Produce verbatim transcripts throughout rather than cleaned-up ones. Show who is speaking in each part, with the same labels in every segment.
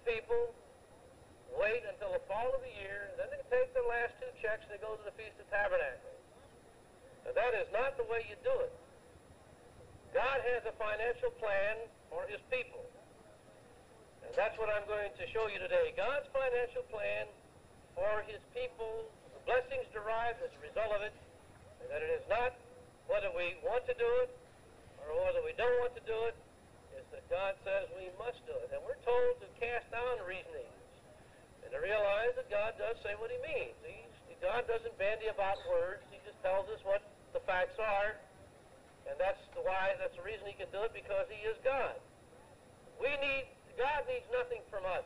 Speaker 1: people wait until the fall of the year, and then they take their last two checks and they go to the Feast of Tabernacles. Now, that is not the way you do it. God has a financial plan for his people. And that's what I'm going to show you today. God's financial plan for his people, the blessings derived as a result of it, and that it is not whether we want to do it or whether we don't want to do it, is that God says we must do it. And we're told to cast down reasonings and to realize that God does say what he means. He's, God doesn't bandy about words. He just tells us what the facts are. And that's the why, that's the reason he can do it, because he is God. We need, God needs nothing from us.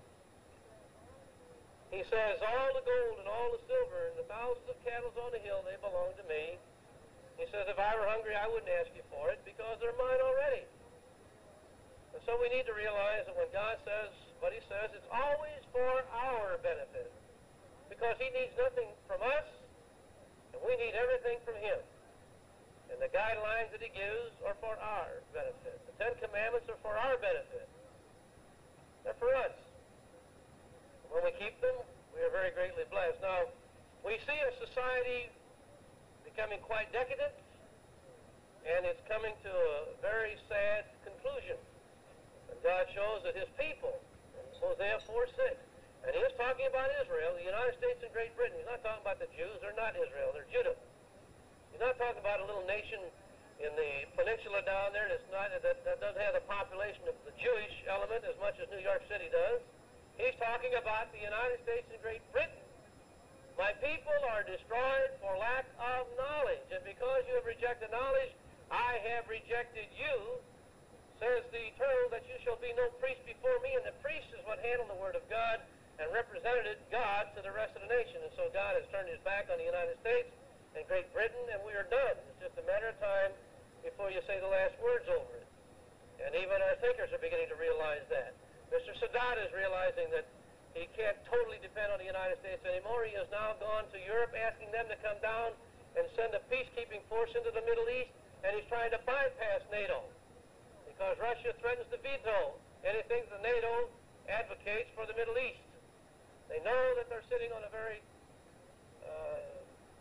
Speaker 1: He says, all the gold and all the silver and the thousands of cattle on the hill, they belong to me. He says, if I were hungry, I wouldn't ask you for it, because they're mine already. And so we need to realize that when God says what he says, it's always for our benefit, because he needs nothing from us, and we need everything from him. And the guidelines that he gives are for our benefit. The Ten Commandments are for our benefit. They're for us. When we keep them, we are very greatly blessed. Now, we see a society becoming quite decadent, and it's coming to a very sad conclusion. And God shows that his people, in Hosea four six, and he is talking about Israel, the United States and Great Britain. He's not talking about the Jews. They're not Israel. They're Judah. He's not talking about a little nation in the peninsula down there that's not, that, that doesn't have the population of the Jewish element as much as New York City does. He's talking about the United States and Great Britain. My people are destroyed for lack of knowledge, and because you have rejected knowledge, I have rejected you, says the Eternal, that you shall be no priest before me. And the priest is what handled the Word of God and represented God to the rest of the nation. And so God has turned his back on the United States and Great Britain, and we are done. It's just a matter of time before you say the last words over it. And even our thinkers are beginning to realize that. Mister Sadat is realizing that he can't totally depend on the United States anymore. He has now gone to Europe asking them to come down and send a peacekeeping force into the Middle East, and he's trying to bypass NATO because Russia threatens to veto anything that NATO advocates for the Middle East. They know that they're sitting on a very uh,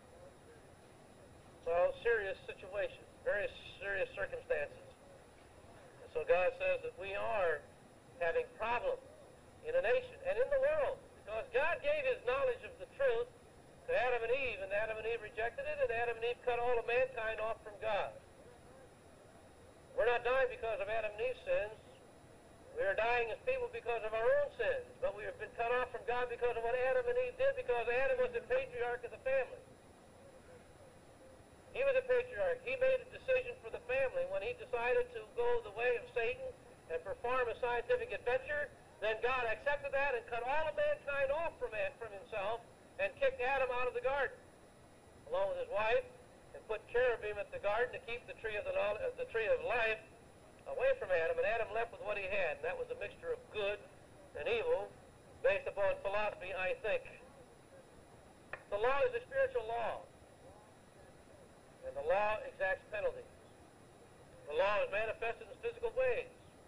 Speaker 1: well, serious situation, very serious circumstances. And so God says that we are having problems in a nation and in the world, because God gave his knowledge of the truth to Adam and Eve, and Adam and Eve rejected it, and Adam and Eve cut all of mankind off from God. We're not dying because of Adam and Eve's sins. We are dying as people because of our own sins, but we have been cut off from God because of what Adam and Eve did, because Adam was the patriarch of the family. He was a patriarch. He made a decision for the family. When he decided to go the way of Satan and perform a scientific adventure, then God accepted that and cut all of mankind off from, man, from himself and kicked Adam out of the garden, along with his wife, and put cherubim at the garden to keep the tree of the, uh, the tree of life away from Adam. And Adam left with what he had, and that was a mixture of good and evil based upon philosophy, I think. The law is a spiritual law, and the law exacts penalties. The law is manifested in physical ways,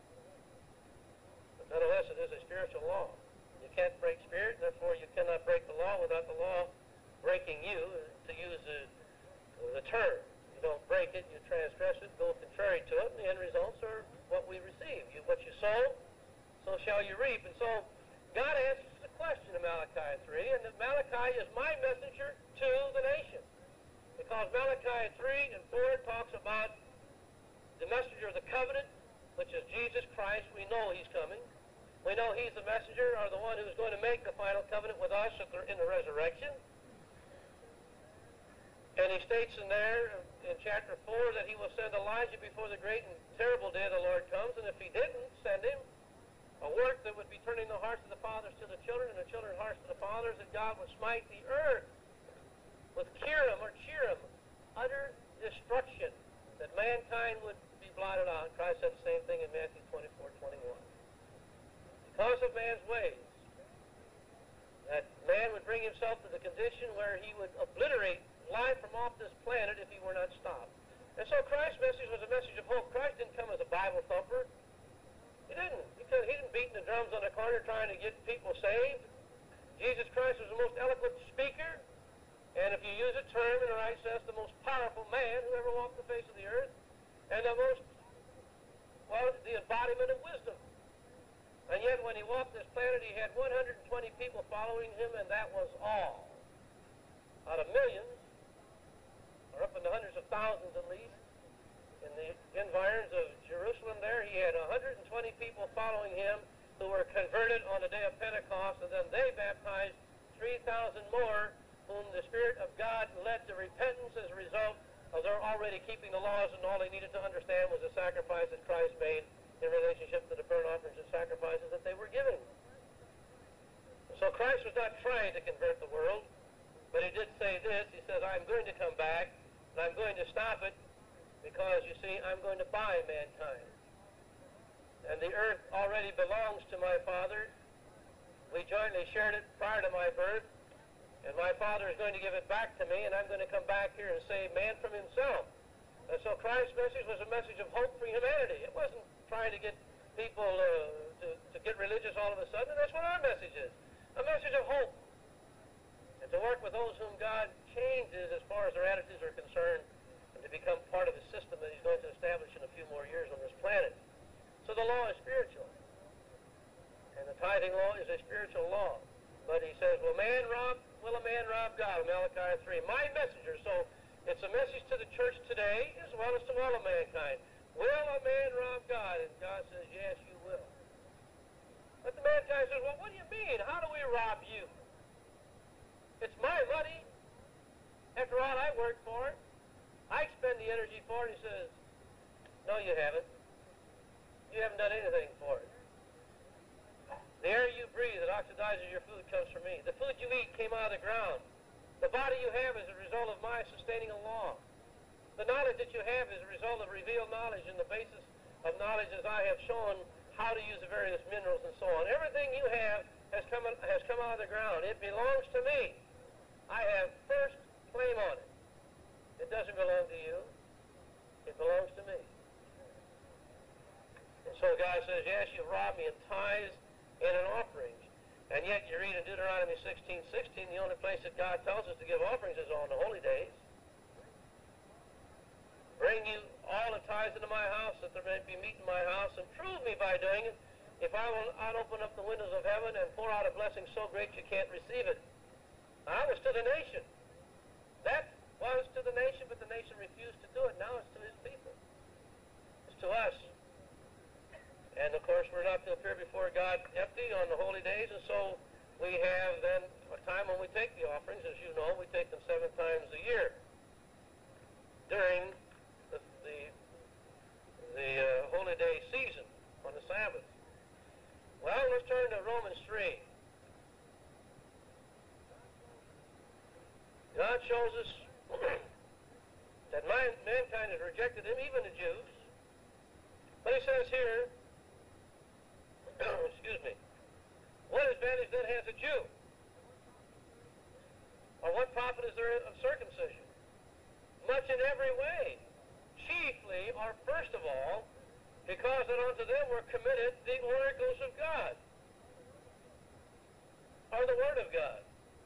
Speaker 1: but nonetheless it is a spiritual law. You can't break spirit, therefore you cannot break the law without the law breaking you, to use the, the term. You don't break it, you transgress it, go contrary to it, and the end results are what we receive. You, what you sow, so shall you reap. And so God answers the question in Malachi three, and that Malachi is my messenger to the nation. Because Malachi three and four talks about the messenger of the covenant, which is Jesus Christ. We know he's coming. We know he's the messenger, or the one who's going to make the final covenant with us in the resurrection. And he states in there, in chapter four, that he will send Elijah before the great and terrible day of the Lord comes, and if he didn't send him, a work that would be turning the hearts of the fathers to the children, and the children's hearts to the fathers, that God would smite the earth with Kiram or Chiram, utter destruction, that mankind would be blotted out. Christ said the same thing in Matthew twenty-four twenty-one. Because of man's ways, that man would bring himself to the condition where he would obliterate life from off this planet if he were not stopped. And so Christ's message was a message of hope. Christ didn't come as a Bible thumper. He didn't. He he didn't beat the drums on the corner trying to get people saved. Jesus Christ was the most eloquent speaker, and if you use a term in the right sense, the most powerful man who ever walked the face of the earth, and the most, well, the embodiment of wisdom. And yet when he walked this planet, he had one hundred twenty people following him, and that was all. Out of millions, or up in the hundreds of thousands at least, in the environs of Jerusalem there, he had one hundred twenty people following him who were converted on the day of Pentecost, and then they baptized three thousand more whom the Spirit of God led to repentance as a result of their already keeping the laws, and all they needed to understand was the sacrifice that Christ made in relationship to the burnt offerings and sacrifices that they were giving. So Christ was not trying to convert the world, but he did say this. He says, I'm going to come back, and I'm going to stop it, because, you see, I'm going to buy mankind. And the earth already belongs to my Father. We jointly shared it prior to my birth, and my Father is going to give it back to me, and I'm going to come back here and save man from himself. And so Christ's message was a message of hope for humanity. It wasn't trying to get people uh, to, to get religious all of a sudden, and that's what our message is, a message of hope. And to work with those whom God changes as far as their attitudes are concerned, to become part of the system that he's going to establish in a few more years on this planet. So the law is spiritual. And the tithing law is a spiritual law. But he says, will man rob, will a man rob God? Malachi three. My messenger. So it's a message to the church today as well as to all of mankind. Will a man rob God? And God says, yes, you will. But the mankind says, well, what do you mean? How do we rob you? It's my money. After all, I worked for it. I expend the energy for it. He says, no, you haven't. You haven't done anything for it. The air you breathe that oxidizes your food comes from me. The food you eat came out of the ground. The body you have is a result of my sustaining a law. The knowledge that you have is a result of revealed knowledge, and the basis of knowledge as I have shown how to use the various minerals and so on. Everything you have has come, has come out of the ground. It belongs to me. I have first claim on it. It doesn't belong to you. It belongs to me. And so God says, yes, you've robbed me in tithes and in offerings. And yet you read in Deuteronomy sixteen sixteen, the only place that God tells us to give offerings is on the holy days. Bring you all the tithes into my house, that there may be meat in my house, and prove me by doing it, if I will not open up the windows of heaven and pour out a blessing so great you can't receive it. I was to the nation. That was to the nation, but the nation refused to do it. Now it's to his people. It's to us. And, of course, we're not to appear before God empty on the holy days, and so we have then a time when we take the offerings. As you know, we take them seven times a year during the, the, the uh, holy day season on the Sabbath. Well, let's turn to Romans three. God shows us that man, mankind has rejected him, even the Jews. But he says here, excuse me, what advantage then has a Jew? Or what profit is there of circumcision? Much in every way. Chiefly, or first of all, because that unto them were committed the oracles of God, or the Word of God.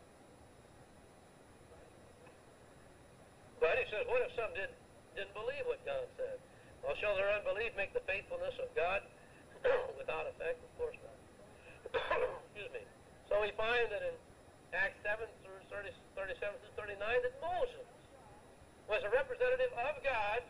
Speaker 1: But he says, what if some did, didn't believe what God said? Well, shall their unbelief make the faithfulness of God without effect? Of course not. Excuse me. So we find that in Acts seven through thirty, thirty-seven through thirty-nine that Moses was a representative of God,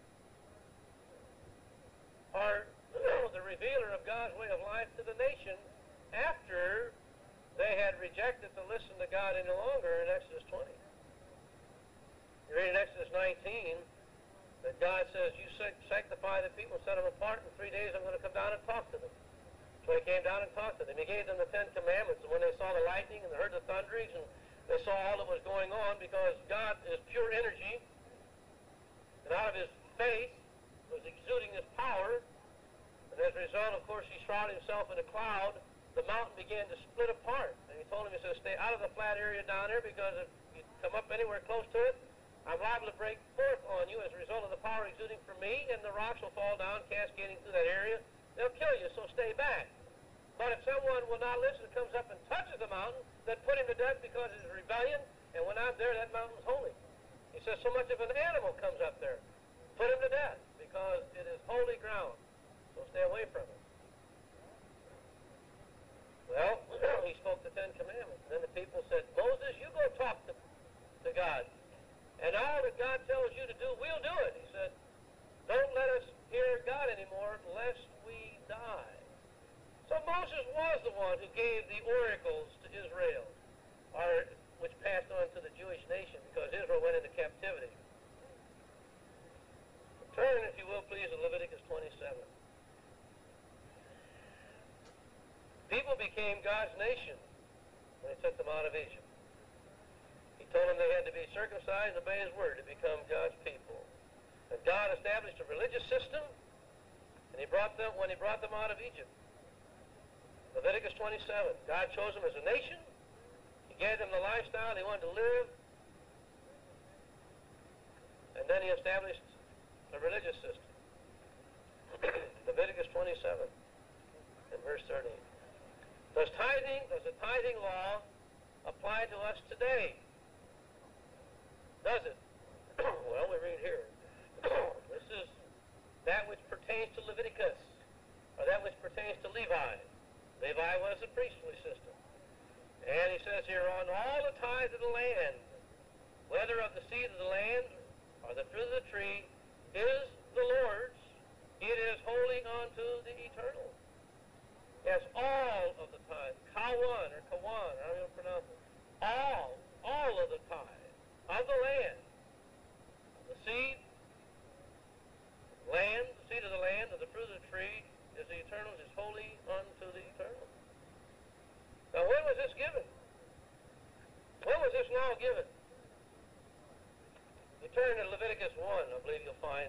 Speaker 1: or the revealer of God's way of life to the nation after they had rejected to listen to God any longer in Exodus twenty. You read in Exodus nineteen that God says, you sanctify the people, set them apart, in three days I'm going to come down and talk to them. So he came down and talked to them. He gave them the Ten Commandments, and when they saw the lightning and they heard the thunderings and they saw all that was going on, because God is pure energy, and out of his face was exuding his power, and as a result, of course, he shrouded himself in a cloud. The mountain began to split apart, and he told him, he said, stay out of the flat area down there, because if you come up anywhere close to it, I'm liable to break forth on you as a result of the power exuding from me, and the rocks will fall down, cascading through that area. They'll kill you, so stay back. But if someone will not listen and comes up and touches the mountain, then put him to death because it is rebellion, and when I'm there, that mountain's holy. He says, so much if an animal comes up there, put him to death because it is holy ground. So stay away from it. Well, he spoke the Ten Commandments. And then the people said, Moses, you go talk to, to God. And all that God tells you to do, we'll do it. He said, don't let us hear God anymore lest we die. So Moses was the one who gave the oracles to Israel, or which passed on to the Jewish nation because Israel went into captivity. Turn, if you will, please, to Leviticus twenty-seven. People became God's nation when he took them out of Egypt. He told them they had to be circumcised and obey his word to become God's people. And God established a religious system, and he brought them when he brought them out of Egypt. Leviticus twenty-seven. God chose them as a nation. He gave them the lifestyle they wanted to live. And then he established a religious system. Leviticus twenty-seven and verse thirteen. Does tithing, does the tithing law apply to us today? Does it? Well, we read here. This is that which pertains to Leviticus, or that which pertains to Levi. Levi was a priestly system. And he says here, on all the tithes of the land, whether of the seed of the land or the fruit of the tree, is the Lord's. It is holy unto the eternal. Yes, all of the tithes, kawan or kawan, I don't know how to pronounce it. All, all of the tithes of the land, the seed, land, the seed of the land, of the fruit of the tree, is the eternal, is holy unto the eternal. Now, when was this given? When was this law given? You turn to Leviticus one, I believe you'll find.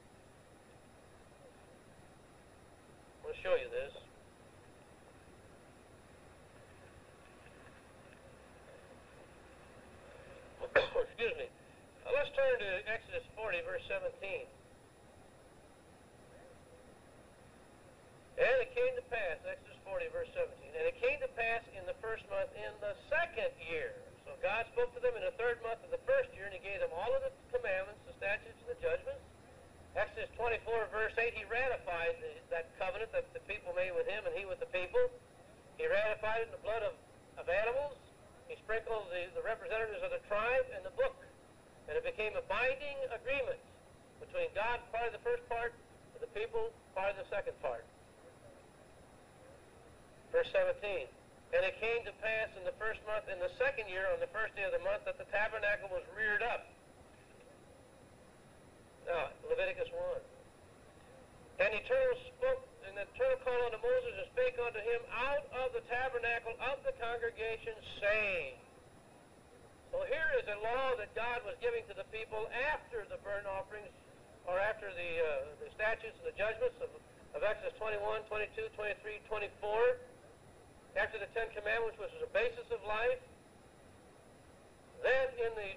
Speaker 1: I'm going to show you this. Excuse me. Now, let's turn to Exodus forty, verse seventeen. And it came to pass, Exodus forty, verse seventeen, and it came to pass in the first month in the second year. So God spoke to them in the third month of the first year, and he gave them all of the commandments, the statutes, and the judgments. Exodus twenty-four, verse eight, he ratified the, that covenant that the people made with him and he with the people. He ratified it in the blood of, of animals. He sprinkled the, the representatives of the tribe and the book. And it became a binding agreement between God, part of the first part, and the people, part of the second part. Verse seventeen, and it came to pass in the first month, in the second year, on the first day of the month, that the tabernacle was reared up. Now, Leviticus one. And the Eternal spoke, and the Eternal called unto Moses and spake unto him out of the tabernacle of the congregation, saying. So here is a law that God was giving to the people after the burnt offerings, or after the, uh, the statutes and the judgments of, of Exodus twenty-one, twenty-two, twenty-three, twenty-four. After the Ten Commandments, which was the basis of life. Then in the,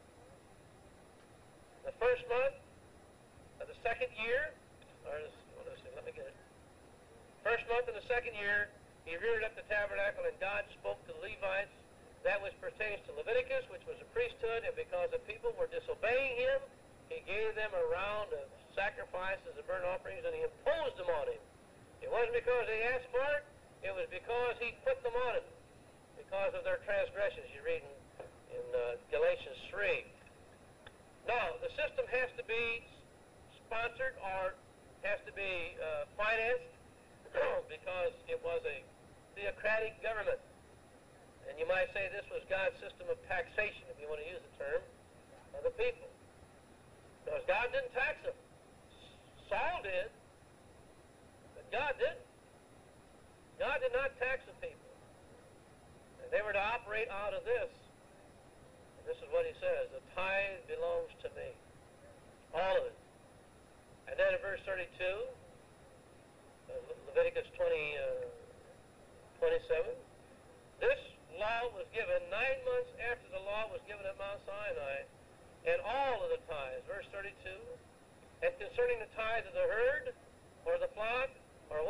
Speaker 1: the first month of the second year, or this, what is it? Let me get it. First month of the second year, he reared up the tabernacle, and God spoke to the Levites that which pertains to Leviticus, which was a priesthood, and because the people were disobeying him, he gave them a round of sacrifices and burnt offerings, and he imposed them on him. It wasn't because they asked for it. It was because he put them on him, because of their transgressions. You read in, in uh, Galatians three. Now, the system has to be sponsored or has to be uh, financed because it was a theocratic government. And you might say this was God's system of taxation, if you want to use the term, of the people. Because God didn't tax them. Saul did, but God didn't. God did not tax the people. And they were to operate out of this. And this is what he says, the tithe belongs to me. All of it. And then in verse thirty-two, uh, Leviticus twenty, uh, twenty-seven, this law was given nine months after the law was given at Mount Sinai, and all of the tithes, verse thirty-two, and concerning the tithe of the herd, or the flock, or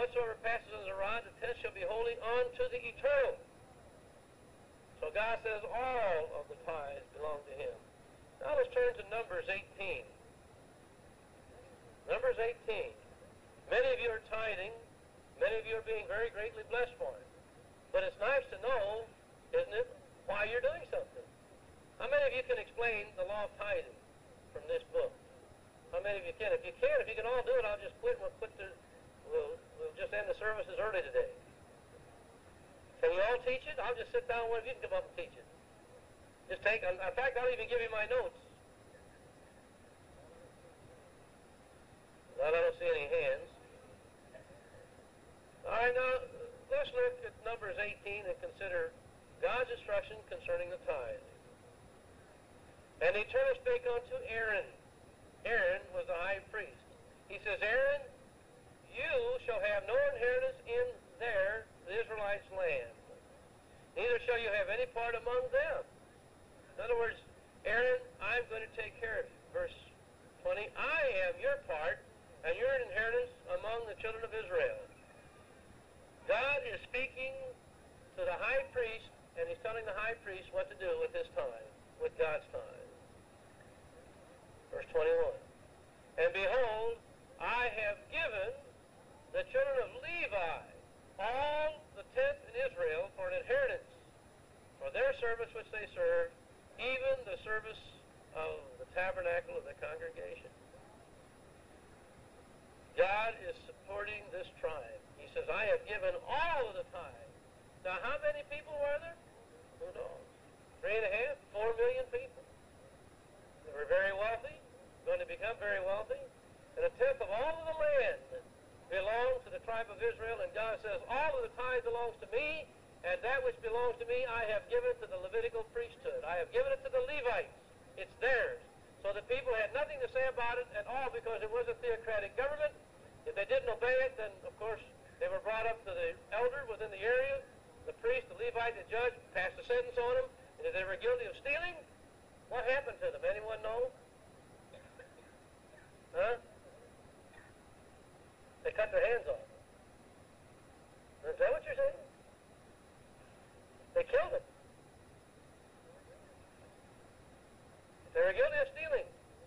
Speaker 1: whatsoever passes under the rod, the tenth shall be holy unto the eternal. So God says all of the tithes belong to him. Now let's turn to Numbers eighteen. Numbers eighteen. Many of you are tithing. Many of you are being very greatly blessed for it. But it's nice to know, isn't it, why you're doing something. How many of you can explain the law of tithing from this book? How many of you can? If you can, if you can all do it, I'll just quit. We'll quit the, we'll, we'll just end the services early today. Can you all teach it? I'll just sit down. One of you can come up and teach it. Just take, in fact, I'll even give you my notes. Well, I don't see any hands. All right, now, let's look at Numbers eighteen and consider God's instruction concerning the tithe. And the Eternal spake unto Aaron. Aaron was the high priest. He says, Aaron, you shall have no inheritance in there, the Israelites' land. Neither shall you have any part among them. In other words, Aaron, I'm going to take care of you. Verse twenty, I am your part, and your inheritance among the children of Israel. God is speaking to the high priest, and he's telling the high priest what to do with his time, with God's time. Verse twenty-one, and behold, I have given the children of Levi all the tenth in Israel for an inheritance, for their service which they serve, even the service of the tabernacle of the congregation. God is supporting this tribe. He says, I have given all of the tithe. Now, how many people were there? Who knows? Three and a half, four million people. They were very wealthy, going to become very wealthy. And a tenth of all of the land belonged to the tribe of Israel. And God says, all of the tithe belongs to me, and that which belongs to me I have given to the Levitical priesthood. I have given it to the Levites. It's theirs. So the people had nothing to say about it at all because it was a theocratic government. If they didn't obey it, then, of course, they were brought up to the elder within the area, the priest, the Levite, the judge, passed a sentence on them, and if they were guilty of stealing, what happened to them? Anyone know? Huh? They cut their hands off. Is that what you're saying? They killed them. If they were guilty of stealing,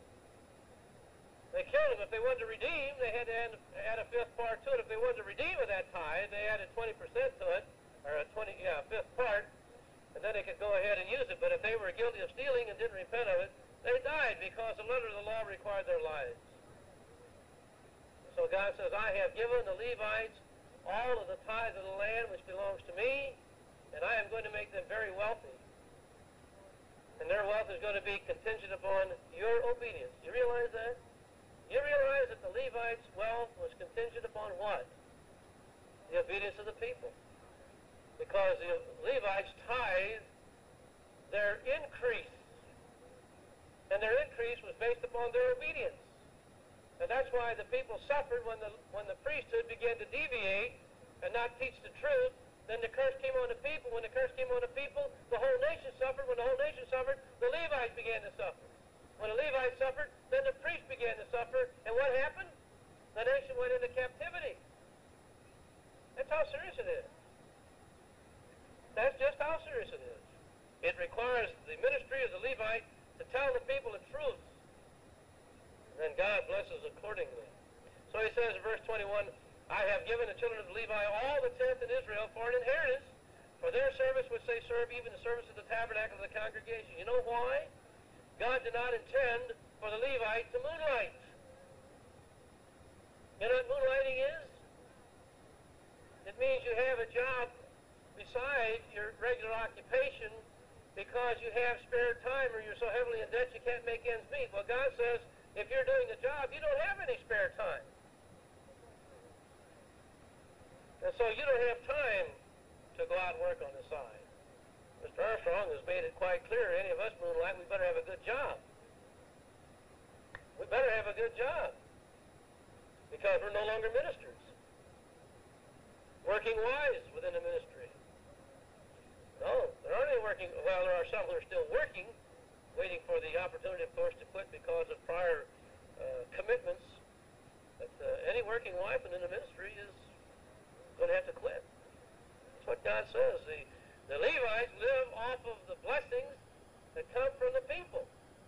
Speaker 1: they killed them. If they wanted to redeem, they had to add, add a fifth part to it. If they wanted to redeem of that tithe, they added twenty percent to it, or a twenty, yeah, a fifth part, and then they could go ahead and use it. But if they were guilty of stealing and didn't repent of it, they died because the letter of the law required their lives. So God says, I have given the Levites all of the tithe of the land which belongs to me, and I am going to make them very wealthy. And their wealth is going to be contingent upon your obedience. You realize that? You realize that the Levites' wealth was contingent upon what? The obedience of the people. Because the Levites tithed their increase. And their increase was based upon their obedience. And that's why the people suffered when the, when the priesthood began to deviate and not teach the truth. Then the curse came on the people. When the curse came on the people, the whole nation suffered. When the whole nation suffered, the Levites began to suffer. When the Levites suffered, then the priests began to suffer. And what happened? The nation went into captivity. That's how serious it is. That's just how serious it is. It requires the ministry of the Levite to tell the people the truth. And then God blesses accordingly. So he says in verse twenty-one, I have given the children of Levi all the tenth in Israel for an inheritance, for their service which they serve, even the service of the tabernacle of the congregation. You know why? God did not intend for the Levite to moonlight. You know what moonlighting is? It means you have a job beside your regular occupation because you have spare time or you're so heavily in debt you can't make ends meet. Well, God says, if you're doing the job, you don't have any spare time. And so you don't have time to go out and work on the side. Mister Armstrong has made it quite clear, any of us moonlight, we better have a good job. We better have a good job. Because we're no longer ministers. Working wise within the ministry. No, there aren't any working, well, there are some who are still working, waiting for the opportunity, of course, to quit because of prior uh, commitments. But uh, any working wife within the ministry is have to quit. That's what God says. The, the Levites live off of the blessings that come from the people.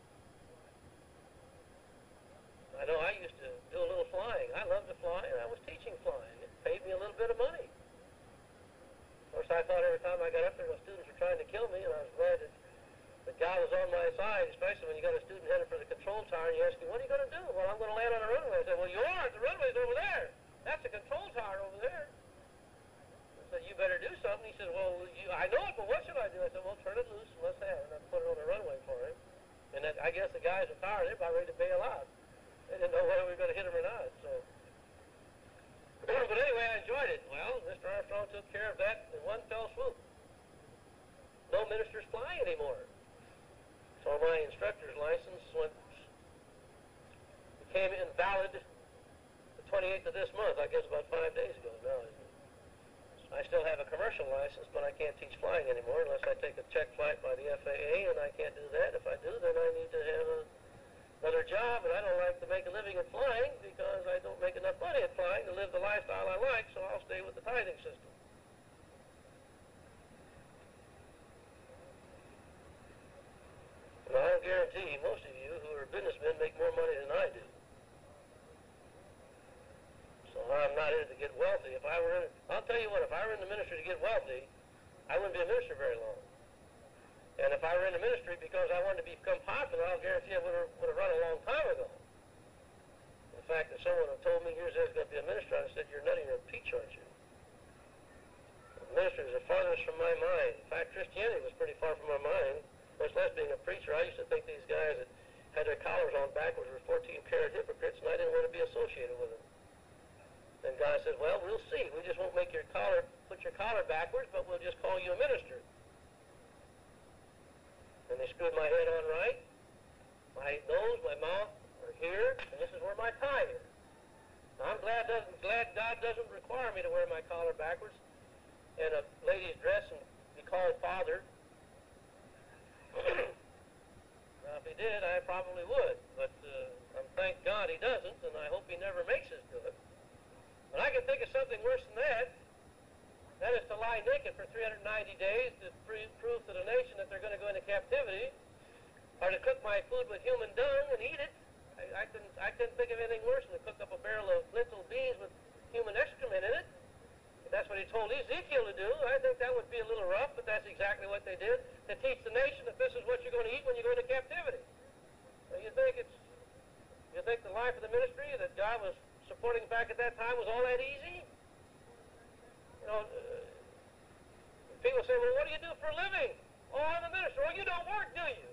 Speaker 1: I know I used to do a little flying. I loved to fly, and I was teaching flying. It paid me a little bit of money. Of course, I thought every time I got up there, the students were trying to kill me, and I was glad that, that God was on my side, especially when you got a student headed for the control tower, and you ask him, what are you going to do? Well, I'm going to land on the runway. I said, well, you are. The runway's over there. That's the control tower over there. I said, you better do something. He said, well, you, I know it, but what should I do? I said, well, turn it loose and let's have it. And I put it on the runway for him. And that, I guess the guys at the tower, they're about ready to bail out. They didn't know whether we were going to hit him or not. So, but anyway, I enjoyed it. Well, Mister Armstrong took care of that in one fell swoop. No ministers flying anymore. So my instructor's license went, became invalid the twenty-eighth of this month. I guess about five days ago now. I still have a commercial license, but I can't teach flying anymore unless I take a check flight by the F A A, and I can't do that. If I do, then I need to have a another job, and I don't like to make a living at flying because I don't make enough money at flying to live the lifestyle I like, so I'll stay with the tithing system. And I'll guarantee most of you who are businessmen make more money than I do. So I'm not in it to get wealthy. If I were in, I'll tell you what, if I were in the ministry to get wealthy, I wouldn't be a minister very long. And if I were in the ministry because I wanted to become popular, I'll guarantee I would have, would have run a long time ago. In fact, if someone had told me years ago I was going to be a minister, I said, you're nutty, you're a peach, aren't you? The ministry is the farthest from my mind. In fact, Christianity was pretty far from my mind, much less being a preacher. I used to think these guys that had their collars on backwards were fourteen-karat hypocrites, and I didn't want to be associated with them. And God said, well, we'll see. We just won't make your collar, put your collar backwards, but we'll just call you a minister. And they screwed my head on right. My nose, my mouth are here, and this is where my tie is. Now, I'm glad, doesn't, glad God doesn't require me to wear my collar backwards and a lady's dress and be called father. Now, if he did, I probably would. But uh, I'm thank God he doesn't, and I hope he never makes us do it. But I can think of something worse than that. That is to lie naked for three hundred ninety days to prove to the nation that they're going to go into captivity, or to cook my food with human dung and eat it. I, I, couldn't, I couldn't think of anything worse than to cook up a barrel of lentil beans with human excrement in it. If that's what he told Ezekiel to do. I think that would be a little rough, but that's exactly what they did, to teach the nation that this is what you're going to eat when you go into captivity. So you think it's, you think the life of the ministry that God was supporting back at that time was all that easy? You know, uh, people say, well, what do you do for a living? Oh, I'm a minister. Well, you don't work, do you?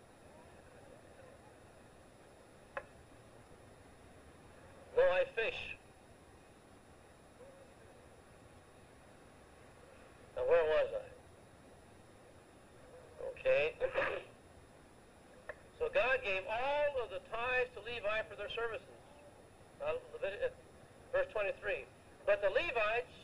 Speaker 1: No, I fish. Now, where was I? Okay. So God gave all of the tithes to Levi for their services. Now, verse twenty-three. But the Levites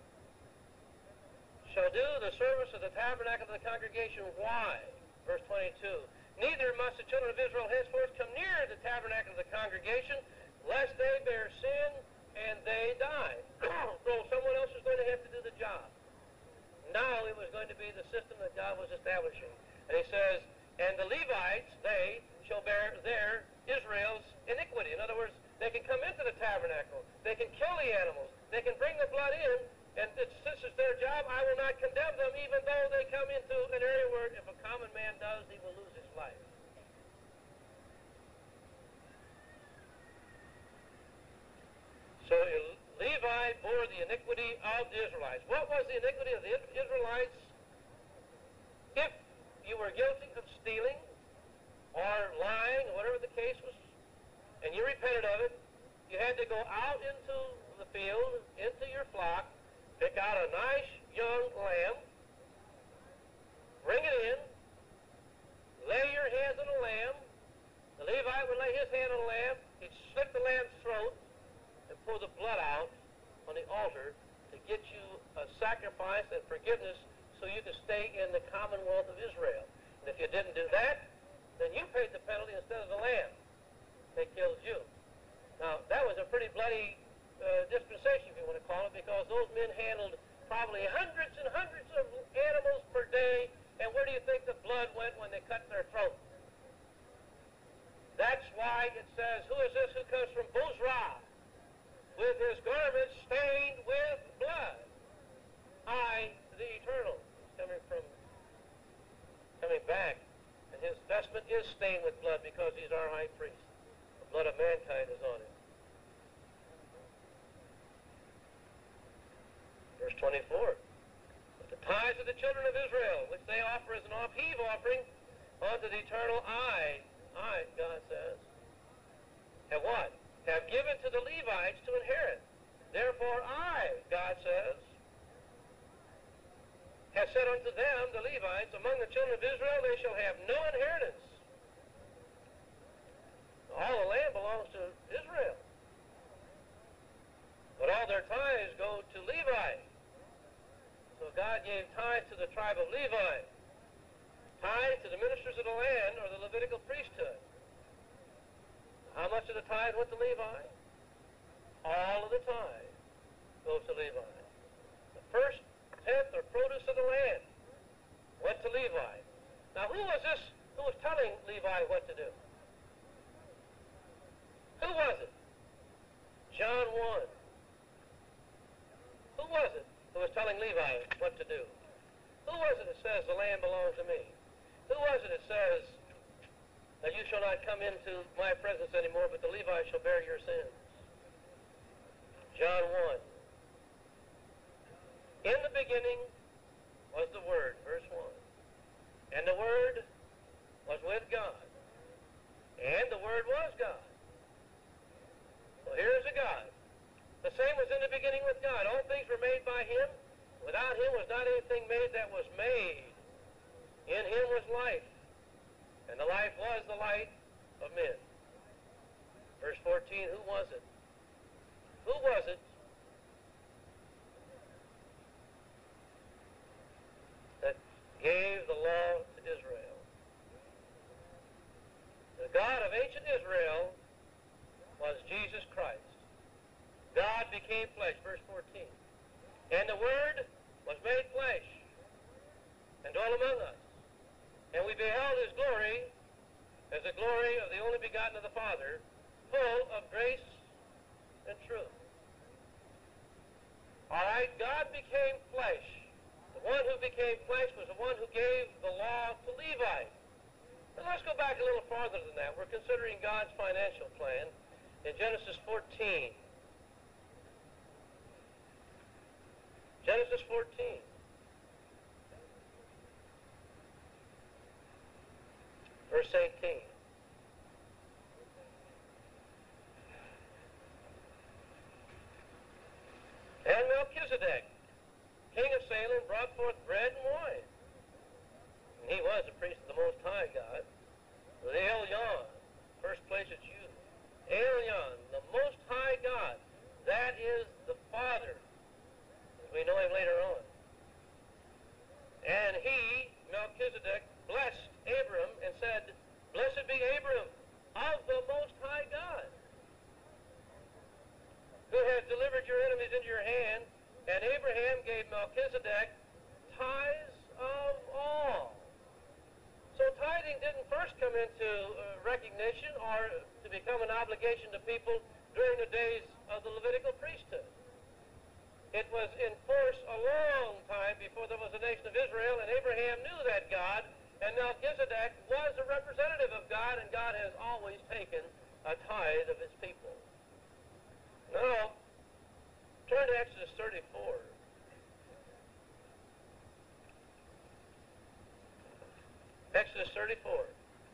Speaker 1: shall do the service of the tabernacle of the congregation. Why? Verse twenty-two. Neither must the children of Israel henceforth come near the tabernacle of the congregation, lest they bear sin and they die. So someone else is going to have to do the job. Now it was going to be the system that God was establishing. And he says, and the Levites, they shall bear their, Israel's iniquity. In other words, they can come into the tabernacle. They can kill the animals. They can bring the blood in. And it's, since it's their job, I will not condemn them, even though they come into an area where if a common man does, he will lose his life. So Levi bore the iniquity of the Israelites. What was the iniquity of the Israelites? If you were guilty of stealing or lying, or whatever the case was, and you repented of it, you had to go out into the field, into your flock, pick out a nice young lamb, bring it in, lay your hands on the lamb. The Levite would lay his hand on the lamb, he'd slit the lamb's throat, and pour the blood out on the altar to get you a sacrifice and forgiveness so you could stay in the commonwealth of Israel. And if you didn't do that, then you paid the penalty instead of the lamb. They killed you. Now, that was a pretty bloody uh, dispensation, if you want to call it, because those men handled probably hundreds and hundreds of animals per day, and where do you think the blood went when they cut their throat? That's why it says, who is this who comes from Bozrah, with his garments stained with blood? I, the Eternal. He's coming from, coming back, and his vestment is stained with blood because he's our high priest. The blood of mankind is on him. Verse twenty-four. But the tithes of the children of Israel, which they offer as an off-heave offering unto the Eternal, I, I, God says, have what? Have given to the Levites to inherit. Therefore I, God says, have said unto them, the Levites, among the children of Israel they shall have no inheritance. All the land belongs to Israel. But all their tithes go to Levi. So God gave tithe to the tribe of Levi, tithe to the ministers of the land, or the Levitical priesthood. How much of the tithe went to Levi? All of the tithe goes to Levi. The first tenth or produce of the land went to Levi. Now who was this who was telling Levi what to do? Who was it? John one. Who was it who was telling Levi what to do? Who was it that says the land belongs to me? Who was it that says that you shall not come into my presence anymore, but the Levites shall bear your sins? John one. In the beginning was the Word, verse one. And the Word was with God. And the Word was God. So here's a God. The same was in the beginning with God. All things were made by him. Without him was not anything made that was made. In him was life. And the life was the light of men. Verse fourteen, who was it? Who was it that gave the law to Israel? The God of ancient Israel was Jesus Christ. God became flesh, verse fourteen. And the Word was made flesh and dwelt among us. And we beheld his glory as the glory of the only begotten of the Father, full of grace and truth. All right, God became flesh. The one who became flesh was the one who gave the law to Levi. But let's go back a little farther than that. We're considering God's financial plan in Genesis fourteen. Genesis fourteen. Verse eighteen. And Melchizedek, king of Salem, brought forth bread and wine. And he was a priest of the Most High God. With Elyon, first place it's used. Elyon, the Most High God. That is the Father. We know him later on. And he, Melchizedek, blessed Abram and said, Blessed be Abram of the Most High God, who has delivered your enemies into your hand. And Abraham gave Melchizedek tithes of all. So tithing didn't first come into uh, recognition or to become an obligation to people during the days of the Levitical priesthood. It was in force a long time before there was a nation of Israel, and Abraham knew that God, and Melchizedek was a representative of God, and God has always taken a tithe of his people. Now, turn to Exodus thirty-four. Exodus thirty-four.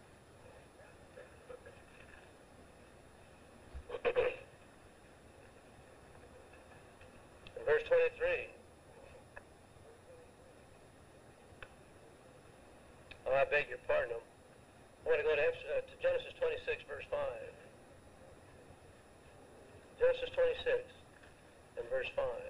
Speaker 1: Verse twenty-three. Oh, I beg your pardon. I'm going to go to, uh, to Genesis twenty-six, verse five. Genesis twenty-six and verse five.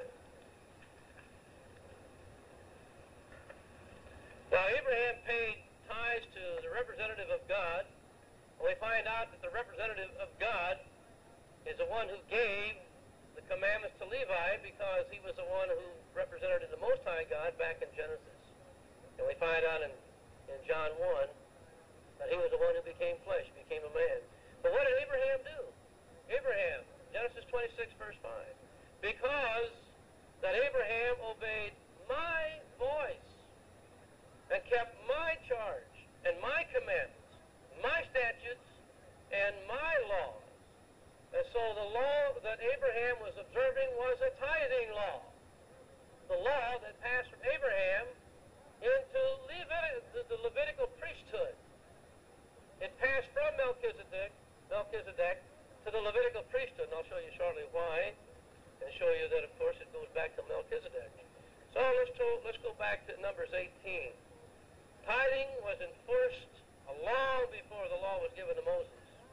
Speaker 1: Now, Abraham paid tithes to the representative of God. And we find out that the representative of God is the one who gave the commandments to Levi because he was the one who represented the Most High God back in Genesis. And we find out in, in John one that he was the one who became flesh, became a man. But what did Abraham do? Abraham, Genesis twenty-six, verse five. Because that Abraham obeyed my voice and kept my charge and my commandments, my statutes, and my laws. And so the law that Abraham was observing was a tithing law. The law that passed from Abraham into Levit- the, the Levitical priesthood. It passed from Melchizedek, Melchizedek to the Levitical priesthood, and I'll show you shortly why, and show you that, of course, it goes back to Melchizedek. So let's, to, let's go back to Numbers eighteen. Tithing was enforced long before the law was given to Moses.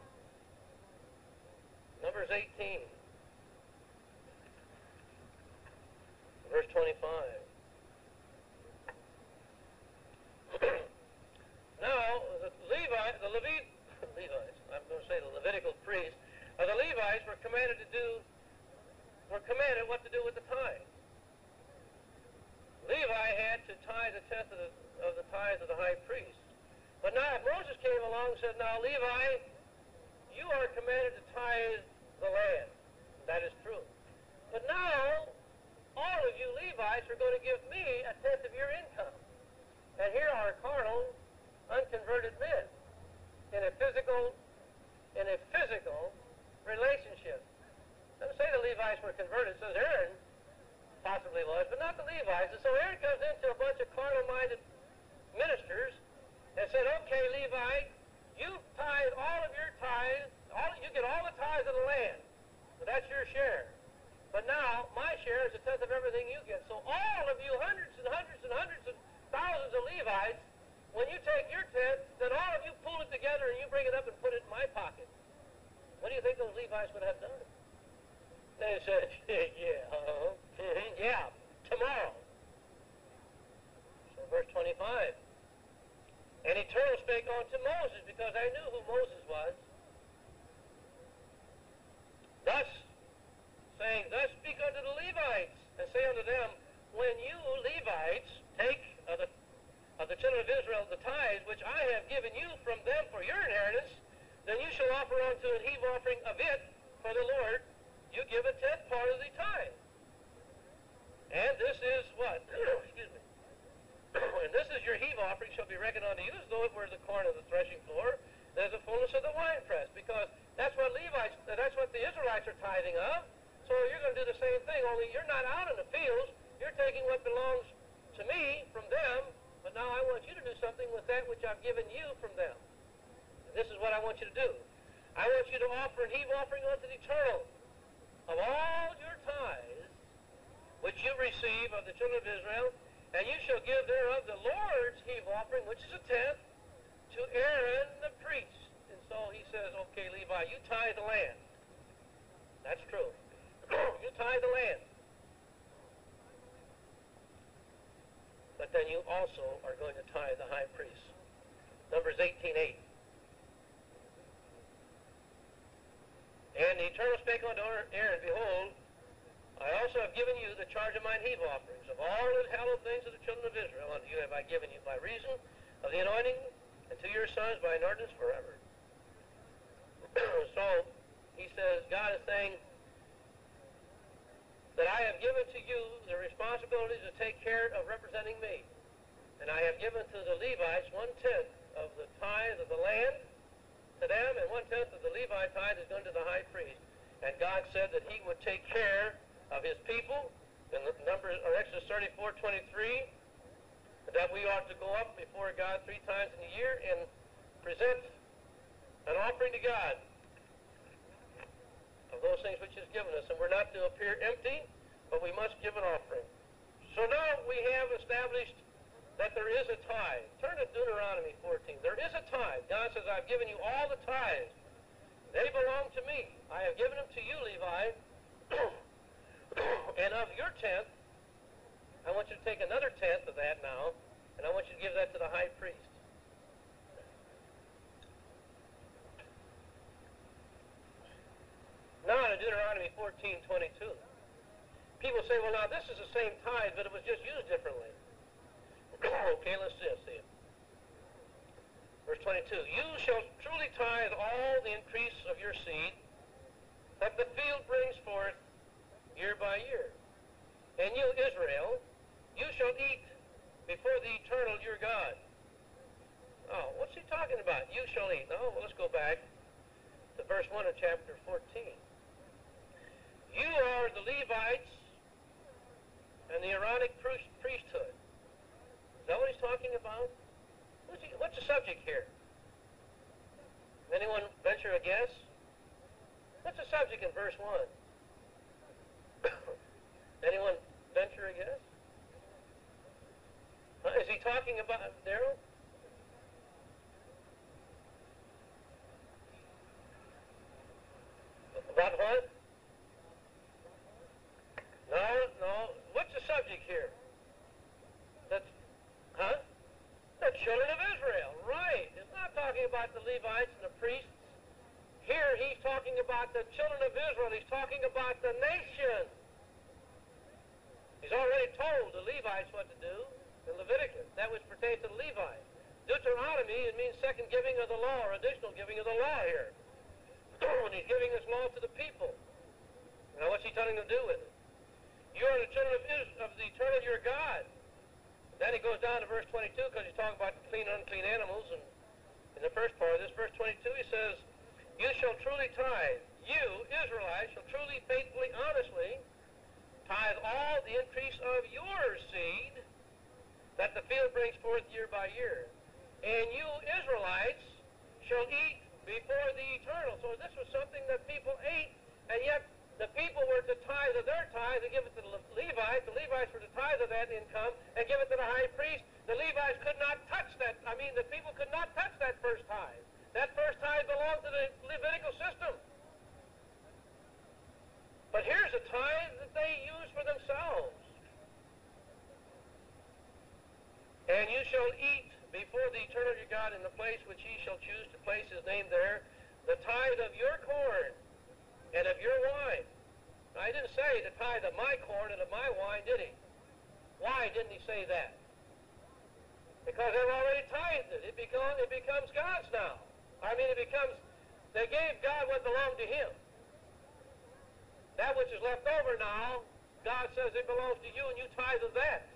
Speaker 1: Numbers eighteen, verse twenty-five. Now, the Levi, the Levite, Levites, I'm going to say the Levitical priests, or the Levites were commanded to do, were commanded what to do with the tithe. Levi had to tithe a tenth of the, of the tithe of the high priest. But now, if Moses came along and said, now, Levi, you are commanded to tithe the land. That is true. But now, all of you Levites are going to give me a tenth of your income. And here are carnal, unconverted men in a physical, in a physical relationship. Doesn't say the Levites were converted. It says Aaron possibly was, but not the Levites. And so Aaron comes into a bunch of carnal-minded ministers and said, okay, Levi, you tithe all of your tithes, all, you get all the tithes of the land. So that's your share. But now, my share is a tenth of everything you get. So all of you hundreds and hundreds and hundreds of thousands of Levites, when you take your tenth, then all of you pull it together and you bring it up and put it in my pocket. What do you think those Levites would have done? They said, yeah, uh-huh, mm-hmm, yeah, tomorrow. So verse twenty-five. And Eternal spake unto Moses, because I knew who Moses was. Thus, saying, thus speak unto the Levites, and say unto them, when you Levites take of the, of the children of Israel the tithes which I have given you from them for your inheritance, then you shall offer unto an heave offering of it for the Lord. You give a tenth part of the tithe. And this is what? Excuse me. And this is your heave offering shall be reckoned unto you as though it were the corn of the threshing floor. There's the fullness of the winepress, because that's what Levites, that's what the Israelites are tithing of. So you're going to do the same thing, only you're not out in the fields. You're taking what belongs to me from them, but now I want you to do something with that which I've given you from them. And this is what I want you to do. I want you to offer an heave offering unto the Eternal of all your tithes, which you receive of the children of Israel, and you shall give thereof the Lord's heave offering, which is a tenth, to Aaron the priest. And so he says, okay, Levi, you tithe the land. That's true. You tithe the land. But then you also are going to tithe the high priest. Numbers eighteen eight. And the Eternal spake unto Aaron, behold, I also have given you the charge of mine heave offerings. Of all the hallowed things of the children of Israel unto you have I given you by reason of the anointing, and to your sons by an ordinance forever. So, he says, God is saying that I have given to you the responsibility to take care of representing me. And I have given to the Levites one-tenth of the tithe of the land to them, and one-tenth of the Levi tithe is going to the high priest. And God said that he would take care of his people, in the Numbers, or Exodus thirty-four twenty-three, that we ought to go up before God three times in a year and present an offering to God of those things which he's given us. And we're not to appear empty, but we must give an offering. So now we have established that there is a tithe. Turn to Deuteronomy fourteen. There is a tithe. God says, I've given you all the tithes. They belong to me. I have given them to you, Levi. And of your tenth, I want you to take another tenth of that now, and I want you to give that to the high priest. Not in Deuteronomy fourteen twenty-two. People say, well, now this is the same tithe, but it was just used differently. Okay, let's just see it. Verse twenty-two, you shall truly tithe all the increase of your seed that the field brings forth year by year. And you, Israel, you shall eat before the eternal your God. Oh, what's he talking about? You shall eat. Oh, well, let's go back to verse one of chapter fourteen. You are the Levites and the Aaronic priesthood. Is that what he's talking about? What's, he, what's the subject here? Anyone venture a guess? What's the subject in verse one? Anyone venture a guess? Huh? Is he talking about Daryl? About what? No, no. What's the subject here? That's, huh? The children of Israel. Right. It's not talking about the Levites and the priests. Here he's talking about the children of Israel. He's talking about the nation. He's already told the Levites what to do in Leviticus. That which pertains to the Levites. Deuteronomy, it means second giving of the law, or additional giving of the law here. When he's giving this law to the people. Now what's he telling them to do with it? You are the children of, Israel, of the eternal your God. Then he goes down to verse twenty-two because he's talking about the clean and unclean animals. And in the first part of this, verse twenty-two, he says, you shall truly tithe. You, Israelites, shall truly, faithfully, honestly tithe all the increase of your seed that the field brings forth year by year. And you, Israelites, shall eat before the eternal. So this was something that people ate, and yet the people were to tithe of their tithe and give it to the Levites. The Levites were to tithe of that income and give it to the high priest. The Levites could not touch that. I mean, the people could not touch that first tithe. That first tithe belonged to the Levitical system. But here's a tithe that they use for themselves. And you shall eat before the eternal your God in the place which ye shall choose to place his name there, the tithe of your corn and of your wine. Now, he didn't say the tithe of my corn and of my wine, did he? Why didn't he say that? Because they've already tithed it. It, become, it becomes God's now. I mean, it becomes, they gave God what belonged to him. That which is left over now, God says it belongs to you, and you tithe of that.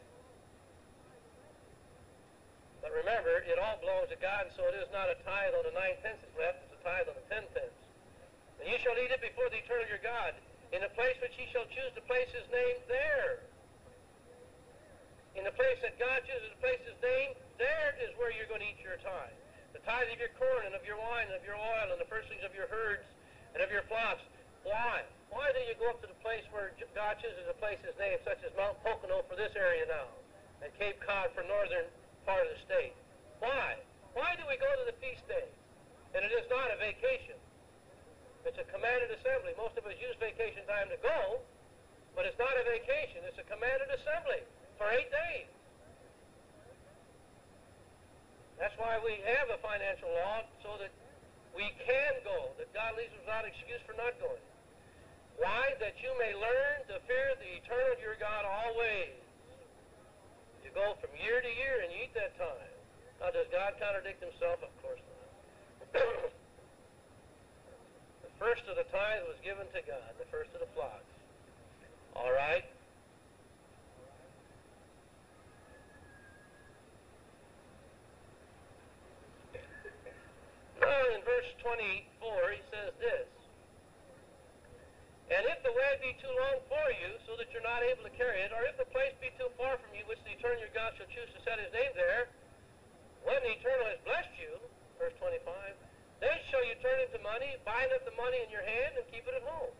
Speaker 1: But remember, it all belongs to God, and so it is not a tithe on the nine pence that's left, it's a tithe on the ten pence. And you shall eat it before the eternal your God, in the place which ye shall choose to place his name there. In the place that God chooses to place his name, there is where you're going to eat your tithe. The tithe of your corn and of your wine and of your oil and the firstlings of your herds and of your flocks. Why? Why do you go up to the place where God chooses to place his name, such as Mount Pocono for this area now, and Cape Cod for northern part of the state? Why? Why do we go to the feast days? And it is not a vacation. It's a commanded assembly. Most of us use vacation time to go, but it's not a vacation. It's a commanded assembly for eight days. That's why we have a financial law, so that we can go, that God leaves us without excuse for not going. Why? That you may learn to fear the eternal your God always. You go from year to year and you eat that time. Now, does God contradict himself? Of course not. The first of the tithe was given to God, the first of the flocks. All right? Now, in verse twenty-four, he says this, and if the way be too long for you, so that you're not able to carry it, or if the place be too far from you, which the eternal your God shall choose to set his name there, when the eternal has blessed you, verse twenty-five, then shall you turn into money, bind up the money in your hand, and keep it at home.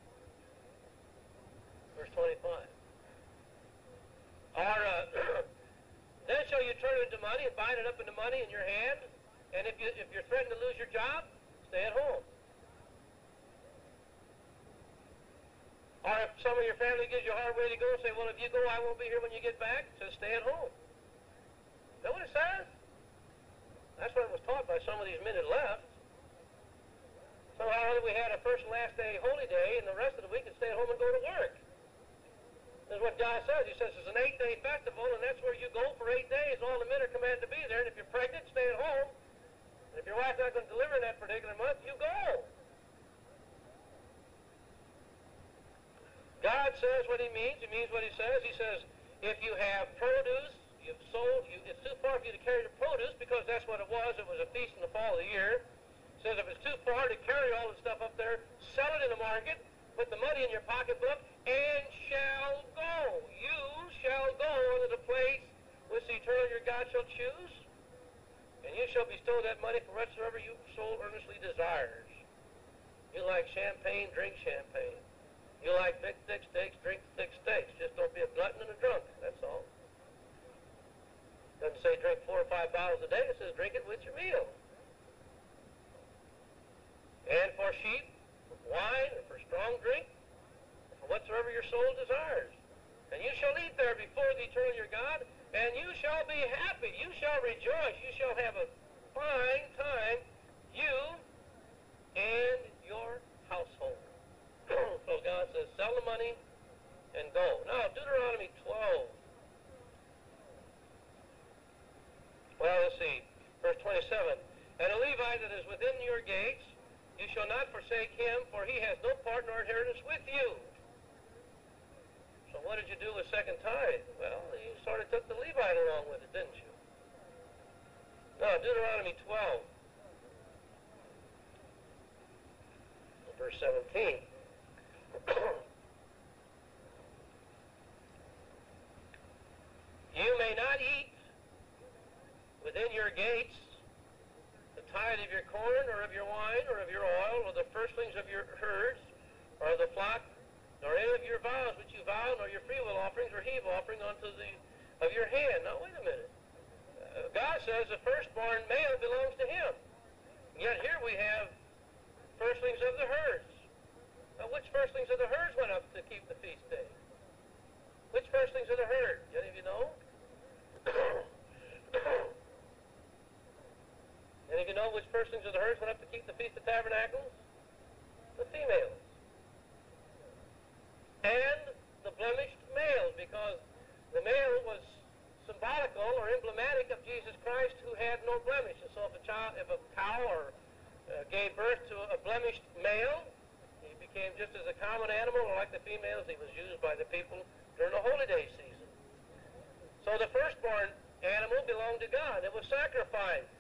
Speaker 1: Verse twenty-five. Or, uh, then shall you turn it into money and bind it up into money in your hand, and if, you, if you're threatened to lose your job, stay at home. Or if some of your family gives you a hard way to go, say, well, if you go, I won't be here when you get back, so stay at home. Is that what it says? That's what it was taught by some of these men that left. Somehow we had a first and last day holy day, and the rest of the week can stay at home and go to work. This is what God says. He says it's an eight-day festival, and that's where you go for eight days. All the men are commanded to be there, and if you're pregnant, stay at home. And if your wife's not going to deliver in that particular month, you go. God says what he means. He means what he says. He says, if you have produce, you've sold, you, it's too far for you to carry the produce, because that's what it was. It was a feast in the fall of the year. It says if it's too far to carry all the stuff up there, sell it in the market, put the money in your pocketbook, and shall go. You shall go unto the place which the eternal your God shall choose, and you shall bestow that money for whatsoever your soul earnestly desires. You like champagne, drink champagne. You like big, thick steaks, drink thick steaks. Just don't be a glutton and a drunk. That's all. Doesn't say drink four or five bottles a day. It says drink it with your meal. And for sheep, for wine, or for strong drink, for whatsoever your soul desires. And you shall eat there before the eternal your God, and you shall be happy. You shall rejoice. You shall have a fine time, you and your household. So God says, sell the money and go. Now, Deuteronomy twelve. Well, let's see. Verse twenty-seven. And a Levite that is within your gates, you shall not forsake him, for he has no part nor inheritance with you. So what did you do with second tithe? Well, you sort of took the Levite along with it, didn't you? Now, Deuteronomy twelve. Verse seventeen. You may not eat within your gates the tithe of your corn, or of your wine, or of your oil, or the firstlings of your herds, or of the flock, nor any of your vows which you vow, nor your freewill offerings, or heave offering unto the of your hand. Now, wait a minute. Uh, God says the firstborn male belongs to him. Yet here we have firstlings of the herds. Now, which firstlings of the herds went up to keep the feast day? Which firstlings of the herd? Do any of you know? Any of you know which firstlings of the herds went up to keep the Feast of Tabernacles? The females. And the blemished males, because the male was symbolical or emblematic of Jesus Christ, who had no blemish. And so if a child, if a cow or uh, gave birth to a blemished male, he became just as a common animal, or like the females, he was used by the people during the holy day season. So the firstborn animal belonged to God. It was sacrificed.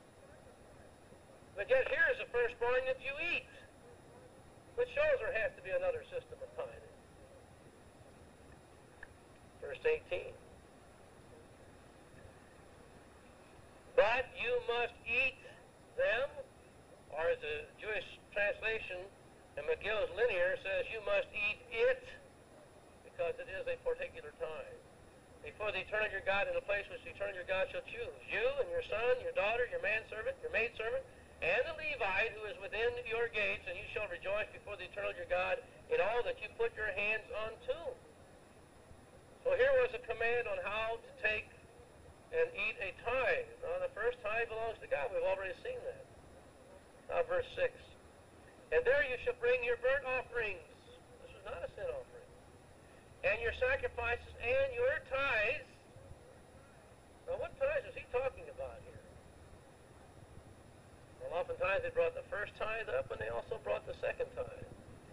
Speaker 1: But yet here is the firstborn that you eat, which shows there has to be another system of tithing. Verse eighteen. But you must eat them, or as the Jewish translation in McGill's Linear says, you must eat it, because it is a particular time, before the eternal your God in the place which the eternal your God shall choose. You and your son, your daughter, your manservant, your maidservant, and the Levite who is within your gates, and you shall rejoice before the eternal your God in all that you put your hands unto. So here was a command on how to take and eat a tithe. Now, the first tithe belongs to God. We've already seen that. Now, verse six. And there you shall bring your burnt offerings. This is not a sin offering. And your sacrifices and your tithes. Now, what tithes is he talking about here? Well, oftentimes they brought the first tithe up, and they also brought the second tithe.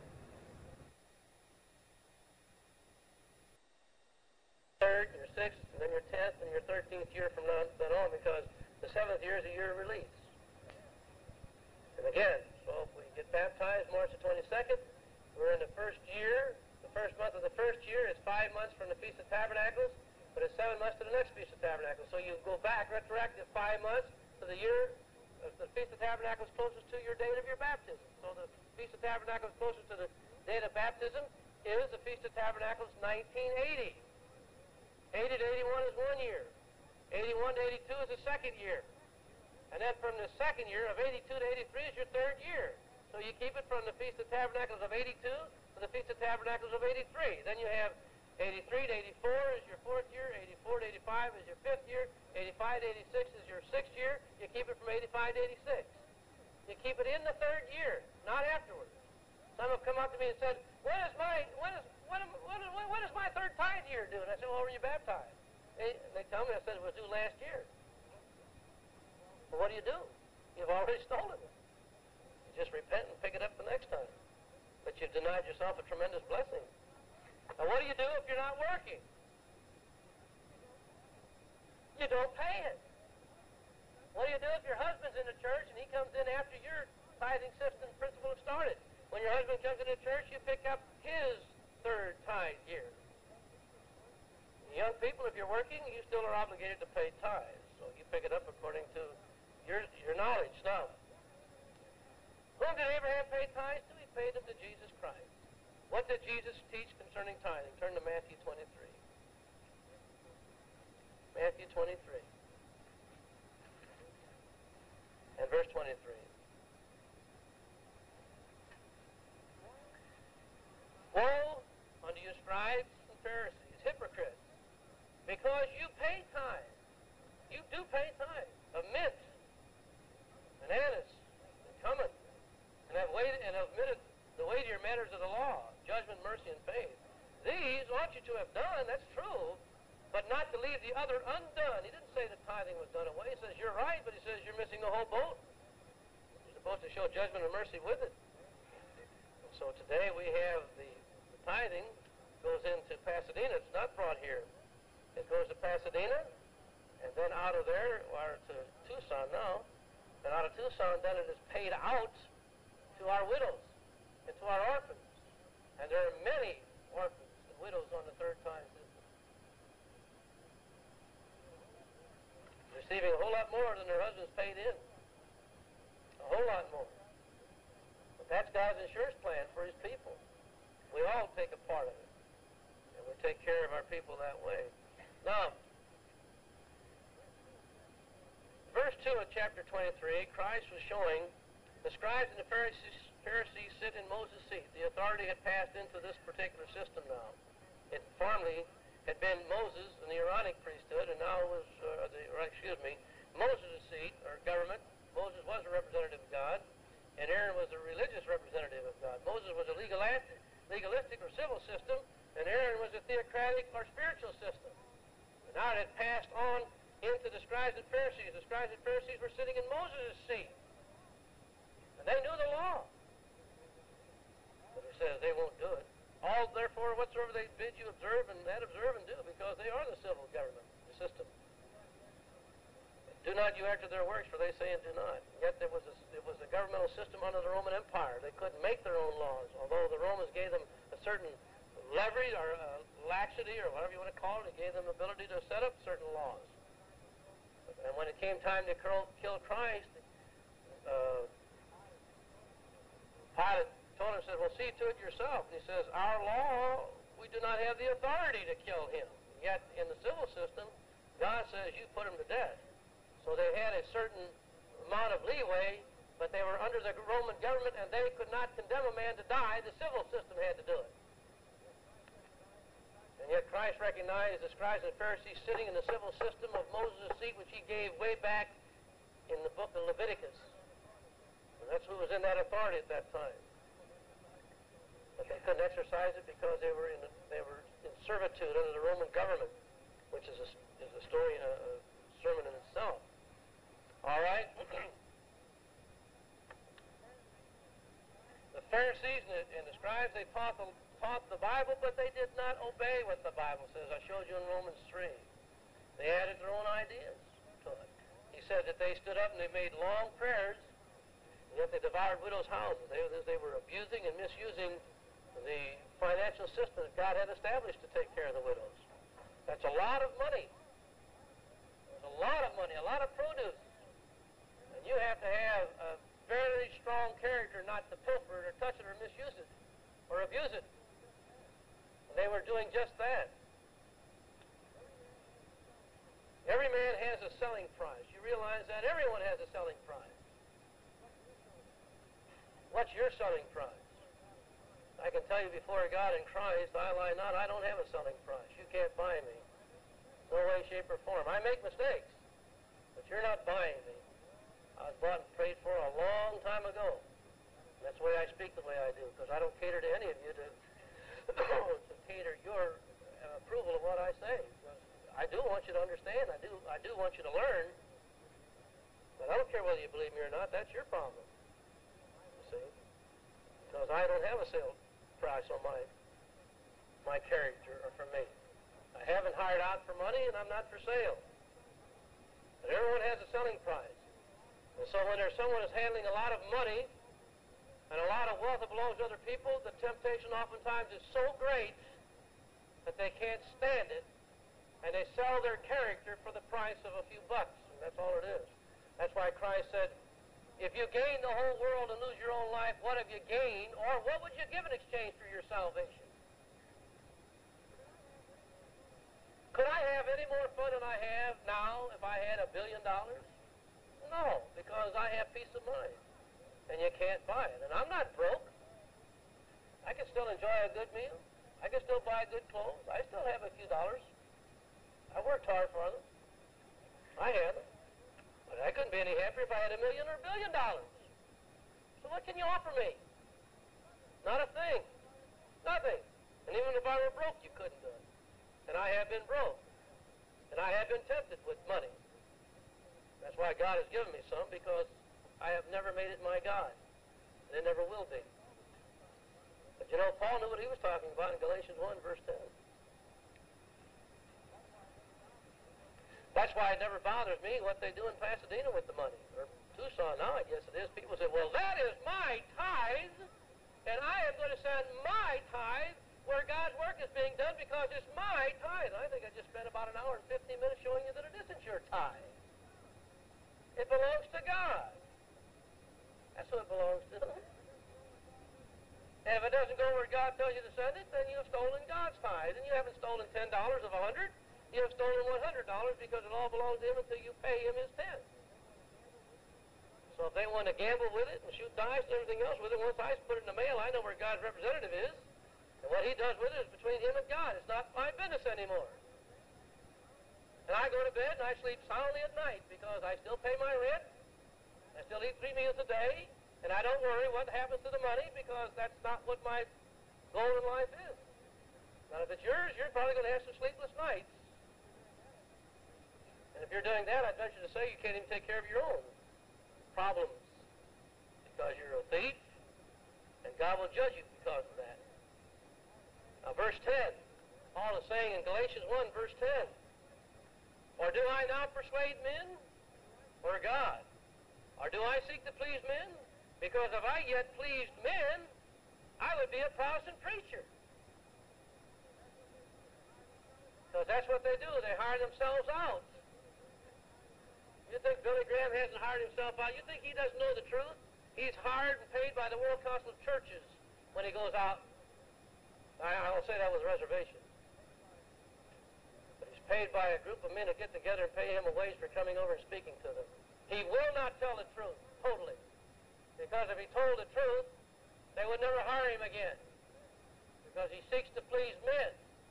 Speaker 1: Third, your sixth, and then your tenth, and your thirteenth year from now on, because the seventh year is a year of release. And again, so if we get baptized March the twenty-second, we're in the first year. The first month of the first year is five months from the Feast of Tabernacles, but it's seven months to the next Feast of Tabernacles. So you go back retroactive five months to the year. The Feast of Tabernacles closest to your date of your baptism. So the Feast of Tabernacles closest to the date of baptism is the Feast of Tabernacles nineteen eighty. eighty to eighty-one is one year. eighty-one to eighty-two is the second year. And then from the second year of eighty-two to eighty-three is your third year. So you keep it from the Feast of Tabernacles of eighty-two to the Feast of Tabernacles of eighty-three. Then you have eighty-three to eighty-four is your fourth year, eighty-four to eighty-five is your fifth year, eighty-five to eighty-six is your sixth year. You keep it from eighty-five to eighty-six. You keep it in the third year, not afterwards. Some have come up to me and said, when is my, when is, when, when, when, when is my third tithe year due? And I said, well, were you baptized? They, they tell me, I said, it was due last year. Well, what do you do? You've already stolen it. You just repent and pick it up the next time. But you've denied yourself a tremendous blessing. Now, what do you do if you're not working? You don't pay it. What do you do if your husband's in the church and he comes in after your tithing system principle has started? When your husband comes into church, you pick up his third tithe year. Young people, if you're working, you still are obligated to pay tithes. So you pick it up according to your, your knowledge. Now, whom did Abraham pay tithes to? He paid them to Jesus Christ. What did Jesus teach concerning tithing? Turn to Matthew twenty-three. Matthew twenty-three. And verse twenty-three. Woe unto you, scribes and Pharisees, hypocrites, because you pay tithe. You do pay tithe of mint and anise and cumin, and have waited and have omitted the weightier matters of the law, judgment, mercy, and faith. These ought you to have done, that's true, but not to leave the other undone. He didn't say that tithing was done away. He says, you're right, but he says you're missing the whole boat. You're supposed to show judgment and mercy with it. And so today we have the, the tithing goes into Pasadena. It's not brought here. It goes to Pasadena, and then out of there, or to Tucson now, and out of Tucson, then it is paid out to our widows and to our orphans. And there are many orphans and widows on the third time system, receiving a whole lot more than their husbands paid in. A whole lot more. But that's God's insurance plan for his people. We all take a part of it. And we take care of our people that way. Now, verse two of chapter twenty-three, Christ was showing the scribes and the Pharisees, Pharisees sit in Moses' seat. The authority had passed into this particular system now. It formerly had been Moses and the Aaronic priesthood, and now was, uh, the, or excuse me, Moses' seat, or government. Moses was a representative of God, and Aaron was a religious representative of God. Moses was a legalistic, legalistic or civil system, and Aaron was a theocratic or spiritual system. And now it had passed on into the scribes and Pharisees. The scribes and Pharisees were sitting in Moses' seat, and they knew the law. But he says they won't do it. All, therefore, whatsoever they bid you observe, and that observe and do, because they are the civil government, the system. Do not you act to their works, for they say and do not. And yet there was a, it was a governmental system under the Roman Empire. They couldn't make their own laws, although the Romans gave them a certain leverage or uh, laxity or whatever you want to call it. It gave them the ability to set up certain laws. And when it came time to kill Christ, uh, Pilate told him, said, well, see to it yourself. And he says, our law, we do not have the authority to kill him. Yet in the civil system, God says you put him to death. So they had a certain amount of leeway, but they were under the Roman government, and they could not condemn a man to die. The civil system had to do it. And yet Christ recognized the scribes and Pharisees sitting in the civil system of Moses' seat, which he gave way back in the book of Leviticus. And that's who was in that authority at that time. But they couldn't exercise it because they were in they were in servitude under the Roman government, which is a, is a story, a, a sermon in itself. All right. The Pharisees and the, and the scribes, they taught the, taught the Bible, but they did not obey what the Bible says. I showed you in Romans three. They added their own ideas to it. He said that they stood up and they made long prayers, and yet they devoured widows' houses. They, they were abusing and misusing the financial system that God had established to take care of the widows. That's a lot of money. There's a lot of money, a lot of produce. And you have to have a very strong character not to pilfer it or touch it or misuse it or abuse it. And they were doing just that. Every man has a selling price. You realize that? Everyone has a selling price. What's your selling price? I can tell you before God in Christ, I lie not, I don't have a selling price. You can't buy me. No way, shape, or form. I make mistakes, but you're not buying me. I was bought and prayed for a long time ago. And that's the way I speak the way I do, because I don't cater to any of you to, to cater your uh, approval of what I say. Because I do want you to understand. I do, I do want you to learn. But I don't care whether you believe me or not. That's your problem. You see? Because I don't have a sale price on my, my character or for me. I haven't hired out for money, and I'm not for sale. But everyone has a selling price. And so when there's someone who's handling a lot of money and a lot of wealth that belongs to other people, the temptation oftentimes is so great that they can't stand it, and they sell their character for the price of a few bucks, and that's all it is. That's why Christ said, if you gain the whole world and lose your own life, what have you gained, or what would you give in exchange for your salvation? Could I have any more fun than I have now if I had a billion dollars? No, because I have peace of mind, and you can't buy it. And I'm not broke. I can still enjoy a good meal. I can still buy good clothes. I still have a few dollars. I worked hard for them. I have them. But I couldn't be any happier if I had a million or a billion dollars. So what can you offer me? Not a thing. Nothing. And even if I were broke, you couldn't do it. And I have been broke. And I have been tempted with money. That's why God has given me some, because I have never made it my God. And it never will be. But you know, Paul knew what he was talking about in Galatians one, verse ten. That's why it never bothers me what they do in Pasadena with the money. Or Tucson now, I guess it is. People say, well, that is my tithe, and I am going to send my tithe where God's work is being done because it's my tithe. I think I just spent about an hour and fifteen minutes showing you that it isn't your tithe. It belongs to God. That's who it belongs to. And if it doesn't go where God tells you to send it, then you have stolen God's tithe. And you haven't stolen ten dollars of a hundred. You have stolen one hundred dollars because it all belongs to Him until you pay Him His ten. So if they want to gamble with it and shoot dice and everything else with it, once I put it in the mail, I know where God's representative is. And what He does with it is between Him and God. It's not my business anymore. And I go to bed and I sleep soundly at night because I still pay my rent. I still eat three meals a day. And I don't worry what happens to the money because that's not what my goal in life is. Now, if it's yours, you're probably going to have some sleepless nights. And if you're doing that, I'd venture to say you can't even take care of your own problems because you're a thief, and God will judge you because of that. Now, verse ten, Paul is saying in Galatians one, verse ten, or do I now persuade men or God? Or do I seek to please men? Because if I yet pleased men, I would be a Protestant preacher. Because that's what they do. They hire themselves out. You think Billy Graham hasn't hired himself out? You think he doesn't know the truth? He's hired and paid by the World Council of Churches when he goes out. I, I don't say that with reservation. But he's paid by a group of men who get together and pay him a wage for coming over and speaking to them. He will not tell the truth, totally. Because if he told the truth, they would never hire him again. Because he seeks to please men.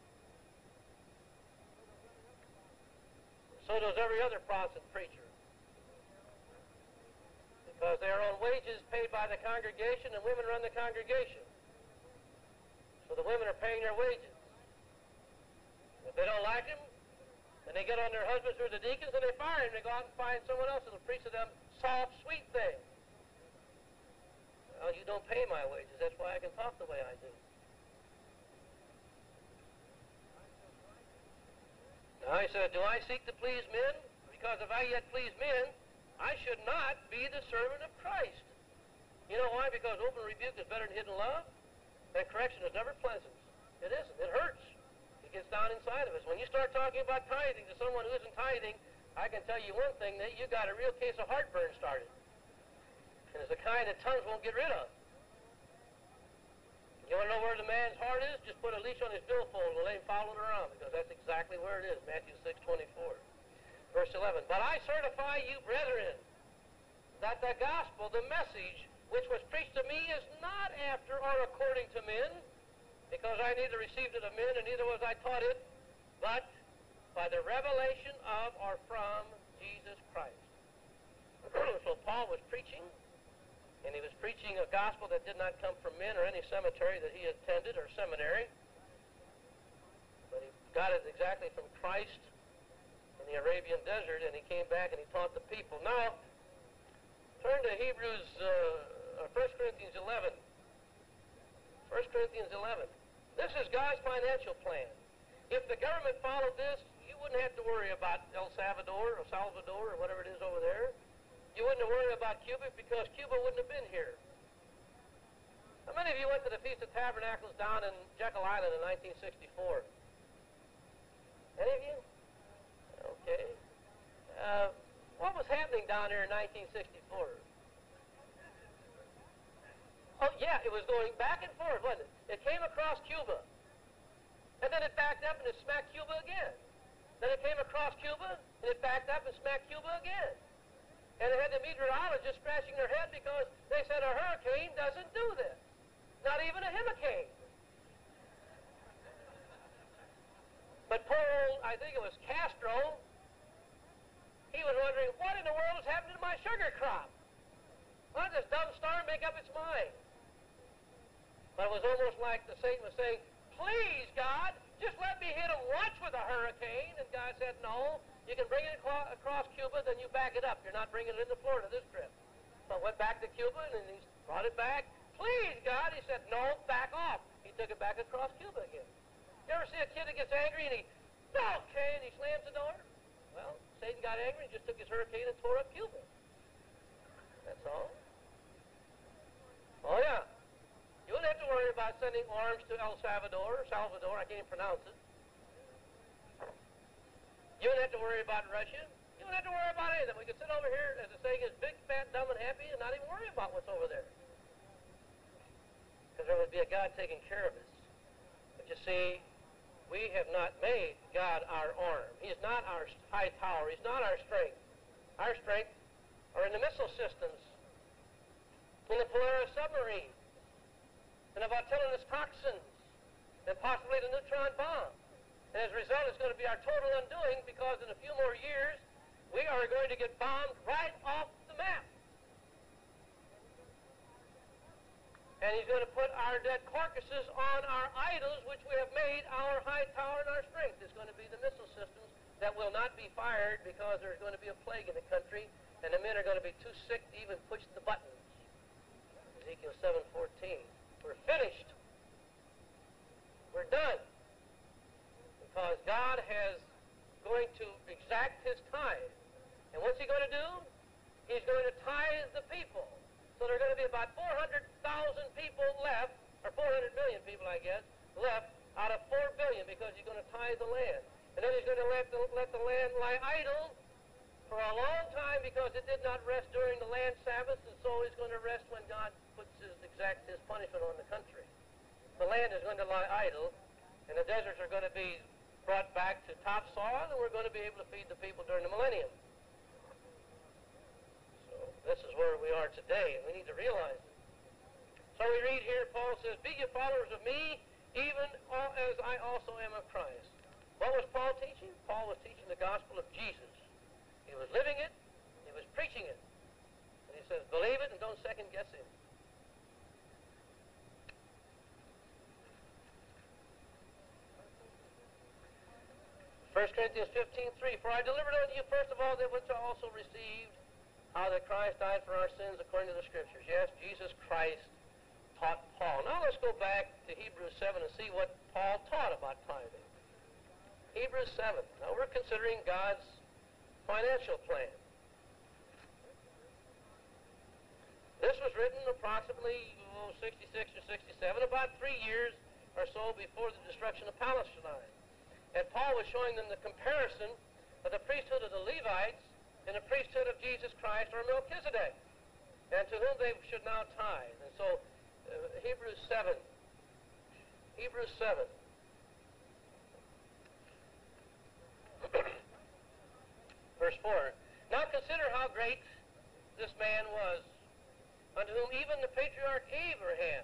Speaker 1: So does every other Protestant preacher. Because they are on wages paid by the congregation, and women run the congregation. So the women are paying their wages. If they don't like him, then they get on their husbands who are the deacons, and they fire him. They go out and find someone else who will preach to them soft, sweet things. Well, you don't pay my wages. That's why I can talk the way I do. Now he said, do I seek to please men? Because if I yet please men, I should not be the servant of Christ. You know why? Because open rebuke is better than hidden love, and correction is never pleasant. It isn't. It hurts. It gets down inside of us. When you start talking about tithing to someone who isn't tithing, I can tell you one thing, that you got a real case of heartburn started. And it's the kind that tongues won't get rid of. You want to know where the man's heart is? Just put a leash on his billfold and let him follow it around, because that's exactly where it is. Matthew six twenty-four. Verse eleven. But I certify you, brethren, that the gospel, the message, which was preached to me is not after or according to men, because I neither received it of men, and neither was I taught it, but by the revelation of or from Jesus Christ. So Paul was preaching, and he was preaching a gospel that did not come from men or any cemetery that he attended or seminary, but he got it exactly from Christ in the Arabian desert, and he came back and he taught the people. Now, turn to Hebrews, uh, or First Corinthians eleven. First Corinthians eleven. This is God's financial plan. If the government followed this, you wouldn't have to worry about El Salvador or Salvador or whatever it is over there. You wouldn't worry about Cuba because Cuba wouldn't have been here. How many of you went to the Feast of Tabernacles down in Jekyll Island in nineteen sixty-four? Any of you? Okay. Uh, what was happening down there in nineteen sixty-four? Oh, yeah, it was going back and forth, wasn't it? It came across Cuba. And then it backed up and it smacked Cuba again. Then it came across Cuba and it backed up and smacked Cuba again. And it had the meteorologists scratching their head because they said a hurricane doesn't do this. Not even a hurricane. But poor old, I think it was Castro, he was wondering, what in the world is happening to my sugar crop? Why does this dumb star make up its mind? But it was almost like the Satan was saying, please, God, just let me hit him once with a hurricane. And God said, no, you can bring it across Cuba, then you back it up. You're not bringing it into Florida this trip. So I went back to Cuba, and he brought it back. Please, God. He said, no, back off. He took it back across Cuba again. You ever see a kid that gets angry, and he, okay, and he slams the door? Well, Satan got angry and just took his hurricane and tore up Cuba. That's all. Oh, yeah. You wouldn't have to worry about sending arms to El Salvador, or Salvador, I can't even pronounce it. You wouldn't have to worry about Russia. You wouldn't have to worry about anything. We could sit over here, as the saying is, big, fat, dumb, and happy, and not even worry about what's over there. Because there would be a God taking care of us. But you see, we have not made God our arm. He is not our high tower. He's not our strength. Our strength are in the missile systems, in the Polaris submarine, and the botulinous toxins, and possibly the neutron bomb. And as a result, it's going to be our total undoing because in a few more years, we are going to get bombed right off the map. And he's going to put our dead carcasses on our idols, which we have made our high tower and our strength. It's going to be the missile systems that will not be fired because there's going to be a plague in the country, and the men are going to be too sick to even push the buttons. Ezekiel seven fourteen. We're finished. We're done. Because God has going to exact his tithe. And what's he going to do? He's going to tithe the people. So there are going to be about four hundred thousand people left, or four hundred million people, I guess, left out of four billion because he's going to tithe the land. And then he's going to let the, let the land lie idle for a long time because it did not rest during the land Sabbath, and so it's going to rest when God puts his exact his punishment on the country. The land is going to lie idle, and the deserts are going to be brought back to topsoil, and we're going to be able to feed the people during the millennium. So this is where we are today, and we need to realize it. So we read here, Paul says, be ye followers of me, even as I also am of Christ. What was Paul teaching? Paul was teaching the gospel of Jesus. He was living it. He was preaching it. And he says, believe it and don't second guess him. First Corinthians fifteen three, for I delivered unto you first of all that which I also received, how that Christ died for our sins according to the Scriptures. Yes, Jesus Christ taught Paul. Now let's go back to Hebrews seven and see what Paul taught about tithing. Hebrews seven. Now we're considering God's financial plan. This was written approximately oh, sixty-six or sixty-seven, about three years or so before the destruction of Palestine. And Paul was showing them the comparison of the priesthood of the Levites and the priesthood of Jesus Christ or Melchizedek, and to whom they should now tithe. And so, uh, Hebrews seven. Hebrews seven. Verse four. Now consider how great this man was, unto whom even the patriarch Abraham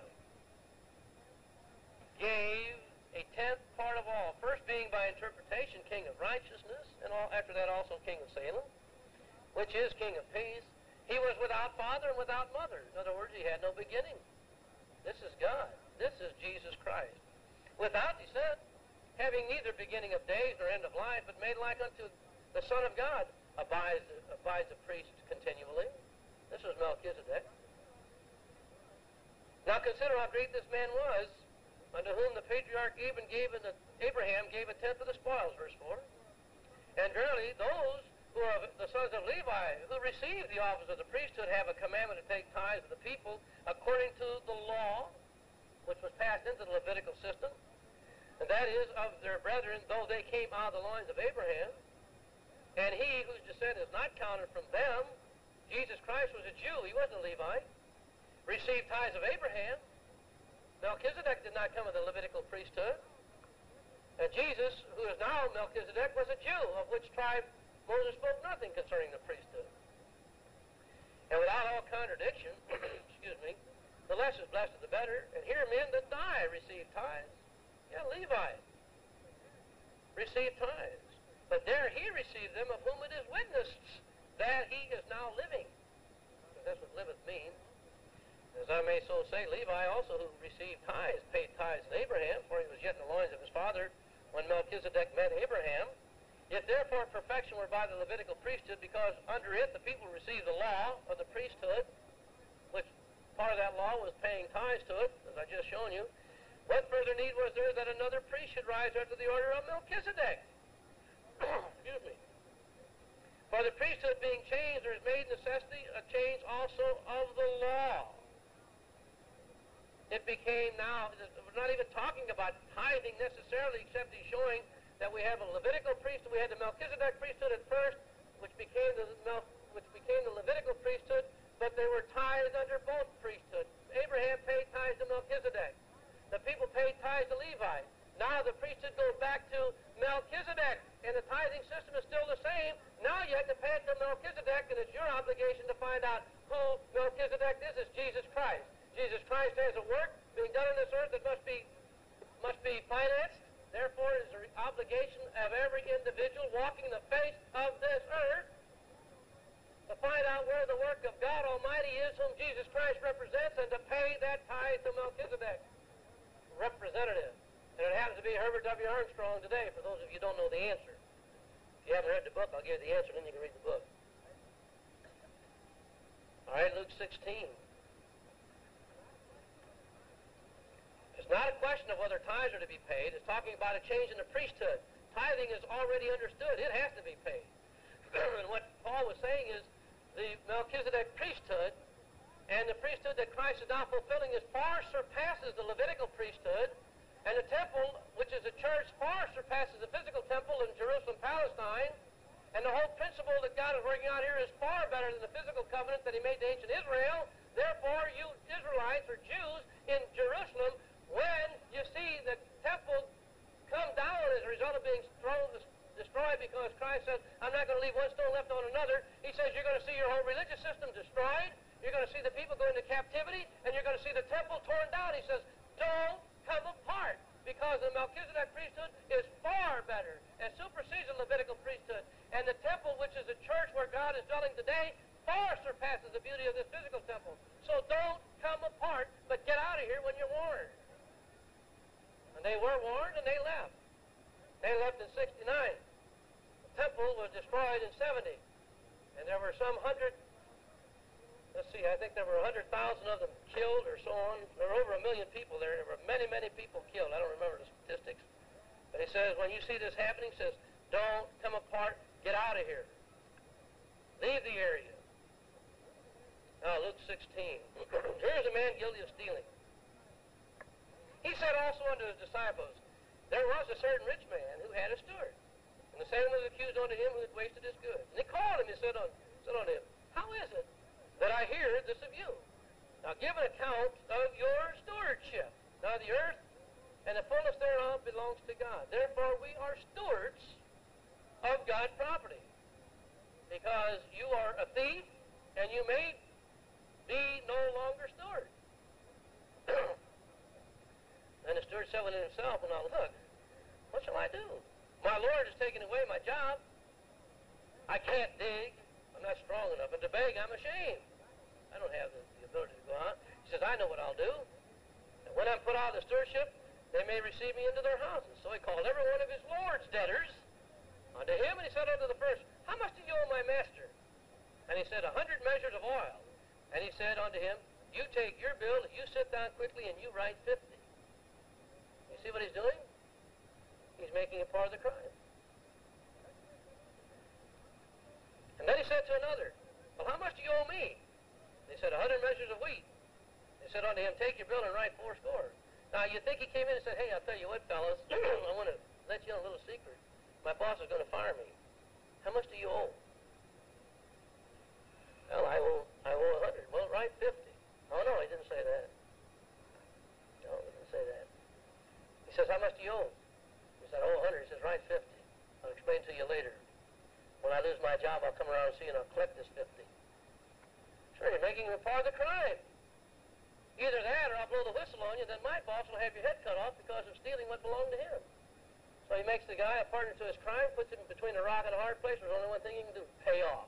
Speaker 1: gave a tenth part of all, first being by interpretation king of righteousness, and all, after that also king of Salem, which is king of peace, He was without father and without mother. In other words, he had no beginning. This is God. This is Jesus Christ. Without, he said, having neither beginning of days nor end of life, but made like unto the Son of God, abides, abides a priest continually. This was Melchizedek. Now consider how great this man was, unto whom the patriarch even gave, in the, Abraham gave a tenth of the spoils, verse four. And verily, those who are the sons of Levi, who received the office of the priesthood, have a commandment to take tithes of the people according to the law, which was passed into the Levitical system, and that is of their brethren, though they came out of the loins of Abraham. And he whose descent is not counted from them, Jesus Christ was a Jew, he wasn't a Levite, received tithes of Abraham. Melchizedek did not come of the Levitical priesthood. And Jesus, who is now Melchizedek, was a Jew, of which tribe Moses spoke nothing concerning the priesthood. And without all contradiction, excuse me, the less is blessed of the better. And here men that die receive tithes. Yeah, Levi received tithes. But there he received them, of whom it is witnessed that he is now living. That's what liveth means. As I may so say, Levi also, who received tithes, paid tithes to Abraham, for he was yet in the loins of his father when Melchizedek met Abraham. If therefore perfection were by the Levitical priesthood, because under it the people received the law of the priesthood, which part of that law was paying tithes to it, as I just shown you, what further need was there that another priest should rise after the order of Melchizedek? Excuse me. For the priesthood being changed, there is made necessity a change also of the law. It became now, we're not even talking about tithing necessarily, except he's showing that we have a Levitical priesthood. We had the Melchizedek priesthood at first, which became the Mel, which became the Levitical priesthood, but there were tithes under both priesthoods. Abraham paid tithes to Melchizedek. The people paid tithes to Levi. Now the priesthood goes back to Melchizedek, and the tithing system is still the same. Now you have to pay it to Melchizedek, and it's your obligation to find out who Melchizedek is. It's Jesus Christ. Jesus Christ has a work being done on this earth that must be must be financed. Therefore, it is the obligation of every individual walking the face of this earth to find out where the work of God Almighty is, whom Jesus Christ represents, and to pay that tithe to Melchizedek, representative. And it happens to be Herbert W. Armstrong today, for those of you who don't know the answer. If you haven't read the book, I'll give you the answer, and then you can read the book. All right, Luke sixteen. It's not a question of whether tithes are to be paid. It's talking about a change in the priesthood. Tithing is already understood. It has to be paid. And what Paul was saying is the Melchizedek priesthood and the priesthood that Christ is now fulfilling is far surpasses the Levitical priesthood, and the temple, which is a church, far surpasses the physical temple in Jerusalem, Palestine, and the whole principle that God is working out here is far better than the physical covenant that he made to ancient Israel. Therefore, you Israelites or Jews in Jerusalem, when you see the temple come down as a result of being thrown, destroyed, because Christ says, I'm not going to leave one stone left on another, he says you're going to see your whole religious system destroyed, you're going to see the people go into captivity, and you're going to see the temple torn down. He says, don't come apart, because the Melchizedek priesthood is far better and supersedes the Levitical priesthood. And the temple, which is a church where God is dwelling today, far surpasses the beauty of this physical temple. So don't come apart, but get out of here when you're warned. And they were warned, and they left. They left in sixty-nine. The temple was destroyed in seventy. And there were some hundred, let's see, I think there were one hundred thousand of them killed or so on. There were over a million people there. There were many, many people killed. I don't remember the statistics. But he says, when you see this happening, he says, don't come apart, get out of here. Leave the area. Now, Luke sixteen. Here's a man guilty of stealing. He said also unto his disciples, there was a certain rich man who had a steward, and the same was accused unto him who had wasted his goods. And he called him and said, on, said unto him, how is it that I hear this of you? Now give an account of your stewardship. Now the earth and the fullness thereof belongs to God. Therefore we are stewards of God's property, because you are a thief, and you may be no longer steward. And the steward said within himself, well, now look, what shall I do? My Lord has taken away my job. I can't dig. I'm not strong enough. And to beg, I'm ashamed. I don't have the, the ability to go out. He says, I know what I'll do. And when I'm put out of the stewardship, they may receive me into their houses. So he called every one of his Lord's debtors unto him, and he said unto the first, how much do you owe my master? And he said, a hundred measures of oil. And he said unto him, you take your bill, you sit down quickly, and you write fifty. You see what he's doing? He's making it part of the crime. And then he said to another, well, how much do you owe me? He said, a hundred measures of wheat. He said unto him, take your bill and write four score. Now, you think he came in and said, hey, I'll tell you what, fellas, I want to let you know a little secret. My boss is going to fire me. How much do you owe? Well, I owe, I owe a hundred. Well, write fifty. Oh, no, he didn't say that. No, he didn't say that. He says, how much do you owe? He said, oh, a hundred. He says, write fifty. I'll explain to you later. When I lose my job, I'll come around and see you, and I'll collect this fifty. Sure, you're making him a part of the crime. Either that or I'll blow the whistle on you, then my boss will have your head cut off because of stealing what belonged to him. So he makes the guy a partner to his crime, puts him between a rock and a hard place. There's only one thing he can do, pay off.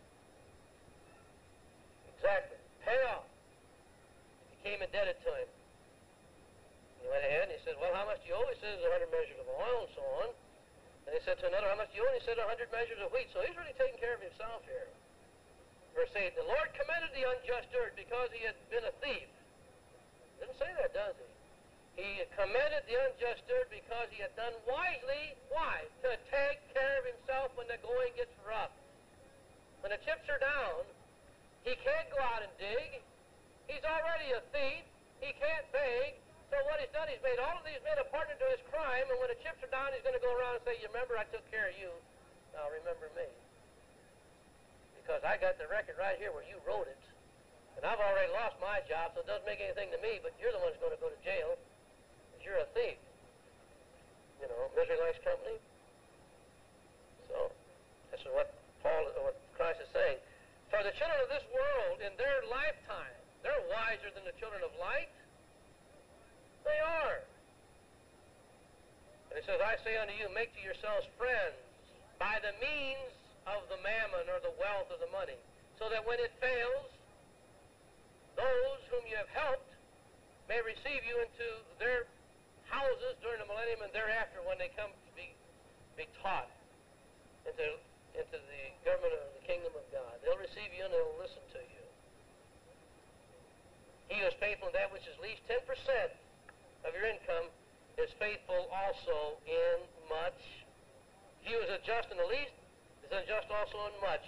Speaker 1: Exactly. Pay off. He became indebted to him. He went ahead and he said, well, how much do you owe? He says, a hundred measures of oil and so on. And he said to another, how much do you owe? And he said, a hundred measures of wheat. So he's really taking care of himself here. Verse eight, the Lord commended the unjust steward because he had been a thief. Didn't say that, does he? He commended the unjust steward because he had done wisely. Why? To take care of himself when the going gets rough. When the chips are down, he can't go out and dig. He's already a thief. He can't beg. So what he's done, he's made all of these men a partner to his crime, and when the chips are down, he's going to go around and say, you remember I took care of you. Now remember me. Because I got the record right here where you wrote it. And I've already lost my job, so it doesn't make anything to me, but you're the one who's going to go to jail. Because you're a thief. You know, misery likes company. So, this is what Paul, what Christ is saying. For the children of this world, in their lifetime, they're wiser than the children of light. They are. And he says, I say unto you, make to yourselves friends by the means of the mammon or the wealth of the money, so that when it fails, those whom you have helped may receive you into their houses during the millennium and thereafter when they come to be, be taught into, into the government of the kingdom of God. They'll receive you and they'll listen to you. He who is faithful in that which is least ten percent of your income is faithful also in much. He who is unjust in the least is unjust also in much.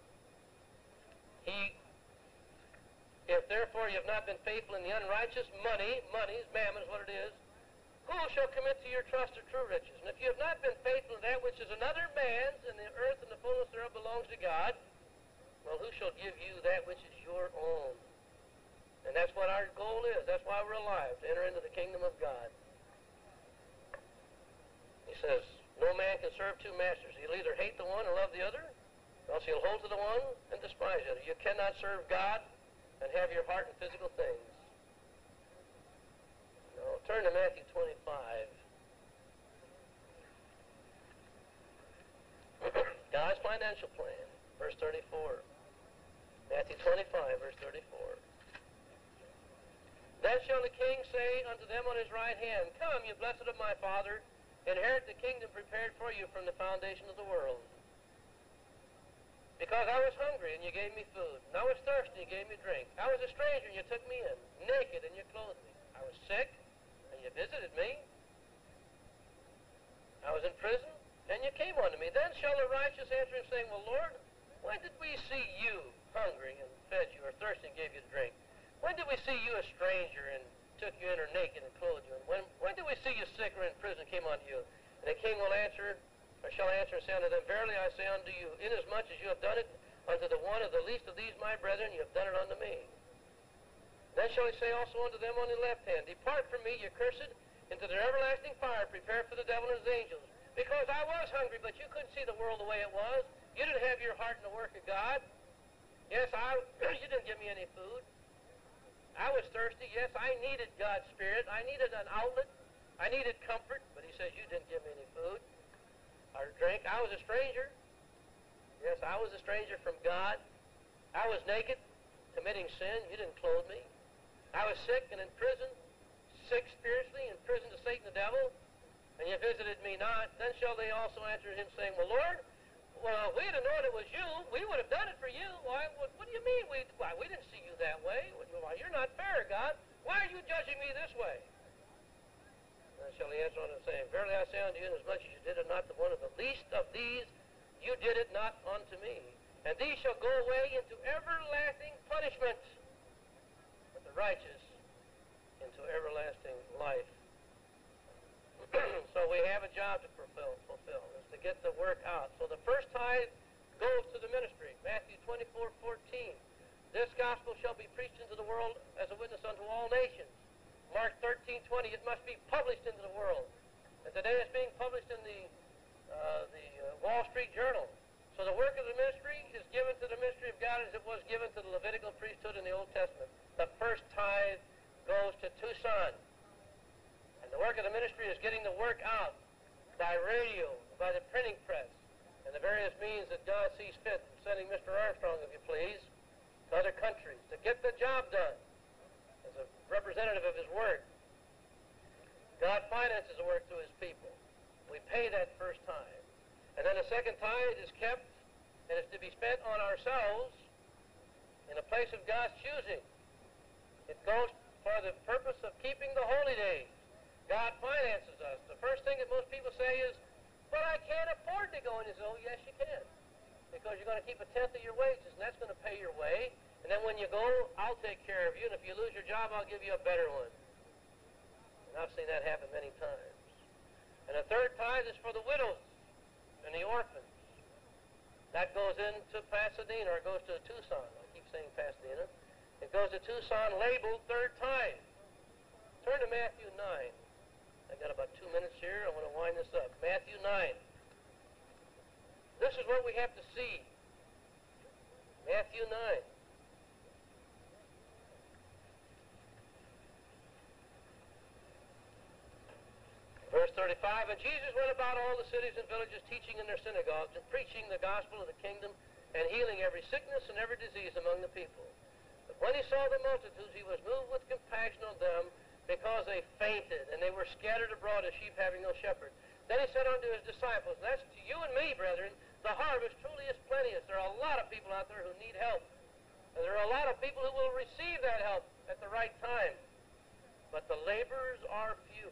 Speaker 1: He If therefore you have not been faithful in the unrighteous money, money is mammon is what it is, who shall commit to your trust or true riches? And if you have not been faithful in that which is another man's, and the earth and the fullness thereof belongs to God, well, who shall give you that which is your own? And that's what our goal is. That's why we're alive, to enter into the kingdom of God. He says, no man can serve two masters. He'll either hate the one and love the other, or else he'll hold to the one and despise the other. You cannot serve God and have your heart in physical things. No, turn to Matthew twenty-five. God's financial plan, verse thirty-four. Matthew twenty-five, verse thirty-four. Then shall the king say unto them on his right hand, come, you blessed of my Father, inherit the kingdom prepared for you from the foundation of the world. Because I was hungry, and you gave me food. And I was thirsty, and you gave me drink. I was a stranger, and you took me in. Naked, and you clothed me. I was sick, and you visited me. I was in prison, and you came unto me. Then shall the righteous answer him, saying, well, Lord, when did we see you hungry, and fed you, or thirsty, and gave you drink? When did we see you a stranger, and took you in, or naked, and clothed you? And when, when did we see you sick, or in prison, and came unto you? And the king will answer, or shall answer and say unto them, verily I say unto you, inasmuch as you have done it unto the one of the least of these my brethren, you have done it unto me. Then shall he say also unto them on the left hand, depart from me, ye cursed, into the everlasting fire, prepared for the devil and his angels. Because I was hungry, but you couldn't see the world the way it was. You didn't have your heart in the work of God. Yes, I, you didn't give me any food. I was thirsty. Yes, I needed God's Spirit. I needed an outlet. I needed comfort. But he says, you didn't give me any food or drink. I was a stranger. Yes, I was a stranger from God. I was naked, committing sin. You didn't clothe me. I was sick and in prison, sick spiritually, in prison to Satan the devil, and you visited me not. Then shall they also answer him, saying, Well, Lord, well, if we had known it was you, we would have done it for you. Why? What, what do you mean? We, why, we didn't see you that way. Why, you're not fair, God. Why are you judging me this way? Then shall he answer unto him, saying, Verily I say unto you, inasmuch as you did it not to one of the least of these, you did it not unto me. And these shall go away into everlasting punishment, but the righteous into everlasting life. So we have a job to fulfill, fulfill, is to get the work out. So the first tithe goes to the ministry. Matthew twenty-four fourteen. This gospel shall be preached into the world as a witness unto all nations. Mark thirteen twenty. It must be published into the world. And today it's being published in the, uh, the uh, Wall Street Journal. So the work of the ministry is given to the ministry of God as it was given to the Levitical priesthood in the Old Testament. The first tithe goes to Tucson. And the work of the ministry is getting the work out by radio, by the printing press, and the various means that God sees fit, sending Mister Armstrong, if you please, to other countries to get the job done as a representative of his word. God finances the work through his people. We pay that first tithe. And then the second tithe is kept and is to be spent on ourselves in a place of God's choosing. It goes for the purpose of keeping the holy days. God finances us. The first thing that most people say is, but I can't afford to go. And you say, oh, yes, you can. Because you're going to keep a tenth of your wages, and that's going to pay your way. And then when you go, I'll take care of you. And if you lose your job, I'll give you a better one. And I've seen that happen many times. And the third tithe is for the widows and the orphans. That goes into Pasadena, or goes to Tucson. I keep saying Pasadena. It goes to Tucson, labeled third tithe. Turn to Matthew nine. I've got about two minutes here. I want to wind this up. Matthew nine. This is what we have to see. Matthew nine. Verse thirty-five, And Jesus went about all the cities and villages, teaching in their synagogues, and preaching the gospel of the kingdom, and healing every sickness and every disease among the people. But when he saw the multitudes, he was moved with compassion on them, because they fainted, and they were scattered abroad as sheep having no shepherd. Then he said unto his disciples, and that's to you and me, brethren, the harvest truly is plenteous. There are a lot of people out there who need help. And there are a lot of people who will receive that help at the right time. But the laborers are few.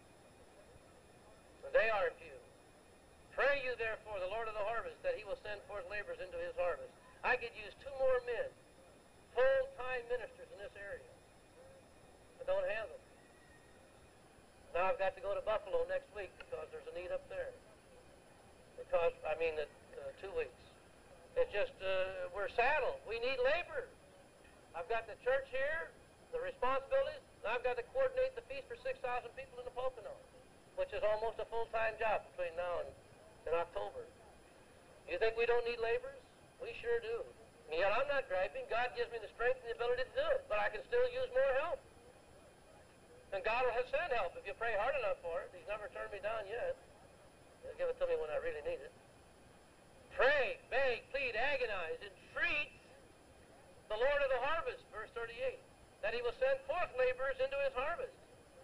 Speaker 1: And they are few. Pray you, therefore, the Lord of the harvest, that he will send forth laborers into his harvest. I could use two more men, full-time ministers in this area. I don't have them. Now I've got to go to Buffalo next week because there's a need up there. Because, I mean, the, uh, two weeks. It's just, uh, we're saddled. We need labor. I've got the church here, the responsibilities, and I've got to coordinate the feast for six thousand people in the Poconos, which is almost a full-time job between now and, and October. You think we don't need laborers? We sure do. And yet I'm not griping. God gives me the strength and the ability to do it, but I can still use more help. And God will have sent help if you pray hard enough for it. He's never turned me down yet. He'll give it to me when I really need it. Pray, beg, plead, agonize, entreat the Lord of the harvest, verse thirty-eight, that he will send forth laborers into his harvest.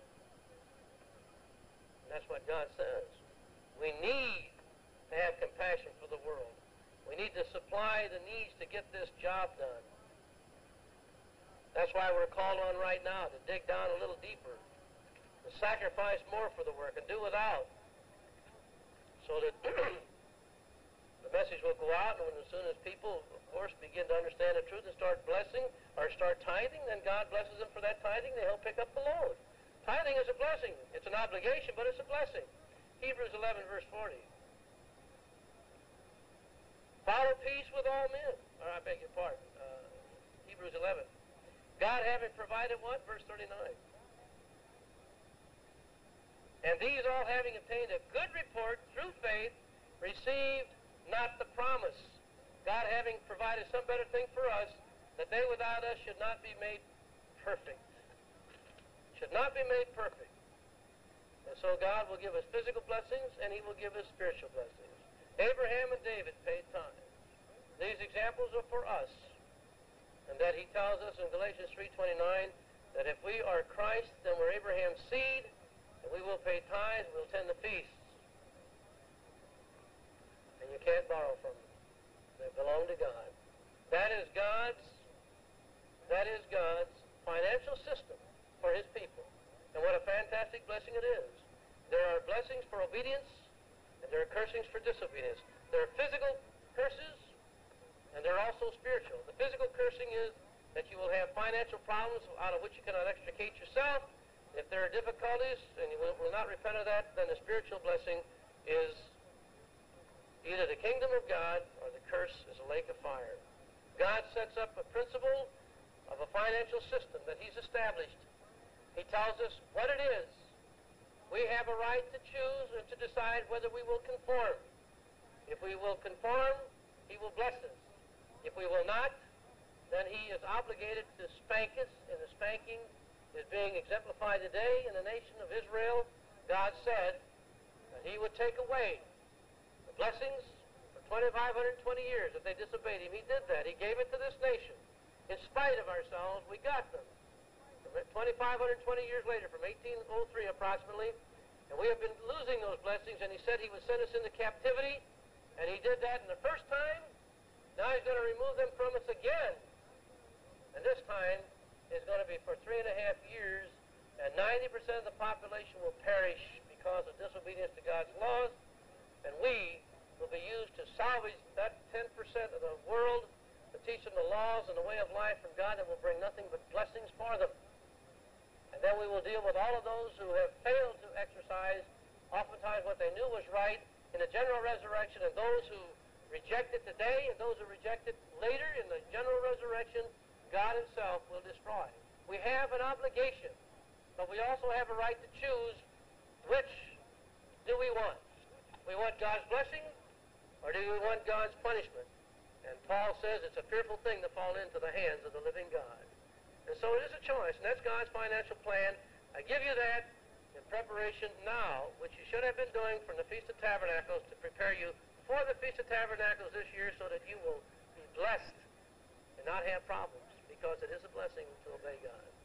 Speaker 1: And that's what God says. We need to have compassion for the world. We need to supply the needs to get this job done. That's why we're called on right now to dig down a little deeper, to sacrifice more for the work and do without, so that the message will go out, and when, as soon as people, of course, begin to understand the truth and start blessing or start tithing, then God blesses them for that tithing, then he'll pick up the load. Tithing is a blessing. It's an obligation, but it's a blessing. Hebrews eleven, verse forty. Follow peace with all men. Or I beg your pardon. Uh, Hebrews eleven. God having provided what? Verse thirty-nine. And these all having obtained a good report through faith, received not the promise. God having provided some better thing for us, that they without us should not be made perfect. Should not be made perfect. And so God will give us physical blessings, and he will give us spiritual blessings. Abraham and David paid tithes. these examples are for us, and that he tells us in Galatians three twenty-nine that if we are Christ, then we're Abraham's seed, and we will pay tithes, we'll attend the feasts. And you can't borrow from them. They belong to God. That is God's, that is God's financial system for his people. And what a fantastic blessing it is. There are blessings for obedience, and there are cursings for disobedience. There are physical curses, and there are also spiritual. The physical cursing is that you will have financial problems out of which you cannot extricate yourself. If there are difficulties and you will, will not repent of that, then the spiritual blessing is either the kingdom of God or the curse is a lake of fire. God sets up a principle of a financial system that he's established. He tells us what it is. We have a right to choose and to decide whether we will conform. If we will conform, he will bless us. If we will not, then he is obligated to spank us, and the spanking is being exemplified today in the nation of Israel. God said that he would take away the blessings for twenty-five twenty years if they disobeyed him. He did that. He gave it to this nation. In spite of ourselves, we got them. twenty-five twenty years later, from eighteen oh three approximately, and we have been losing those blessings, and he said he would send us into captivity, and he did that in the first time. Now he's going to remove them from us again, and this time is going to be for three and a half years, and ninety percent of the population will perish because of disobedience to God's laws, and we will be used to salvage that ten percent of the world, to teach them the laws and the way of life from God that will bring nothing but blessings for them. And then we will deal with all of those who have failed to exercise oftentimes what they knew was right in the general resurrection, and those who reject it today and those who reject it later in the general resurrection, God himself will destroy. We have an obligation, but we also have a right to choose which do we want. We want God's blessing, or do we want God's punishment? And Paul says it's a fearful thing to fall into the hands of the living God. And so it is a choice, and that's God's financial plan. I give you that in preparation now, which you should have been doing from the Feast of Tabernacles to prepare you for the Feast of Tabernacles this year so that you will be blessed and not have problems, because it is a blessing to obey God.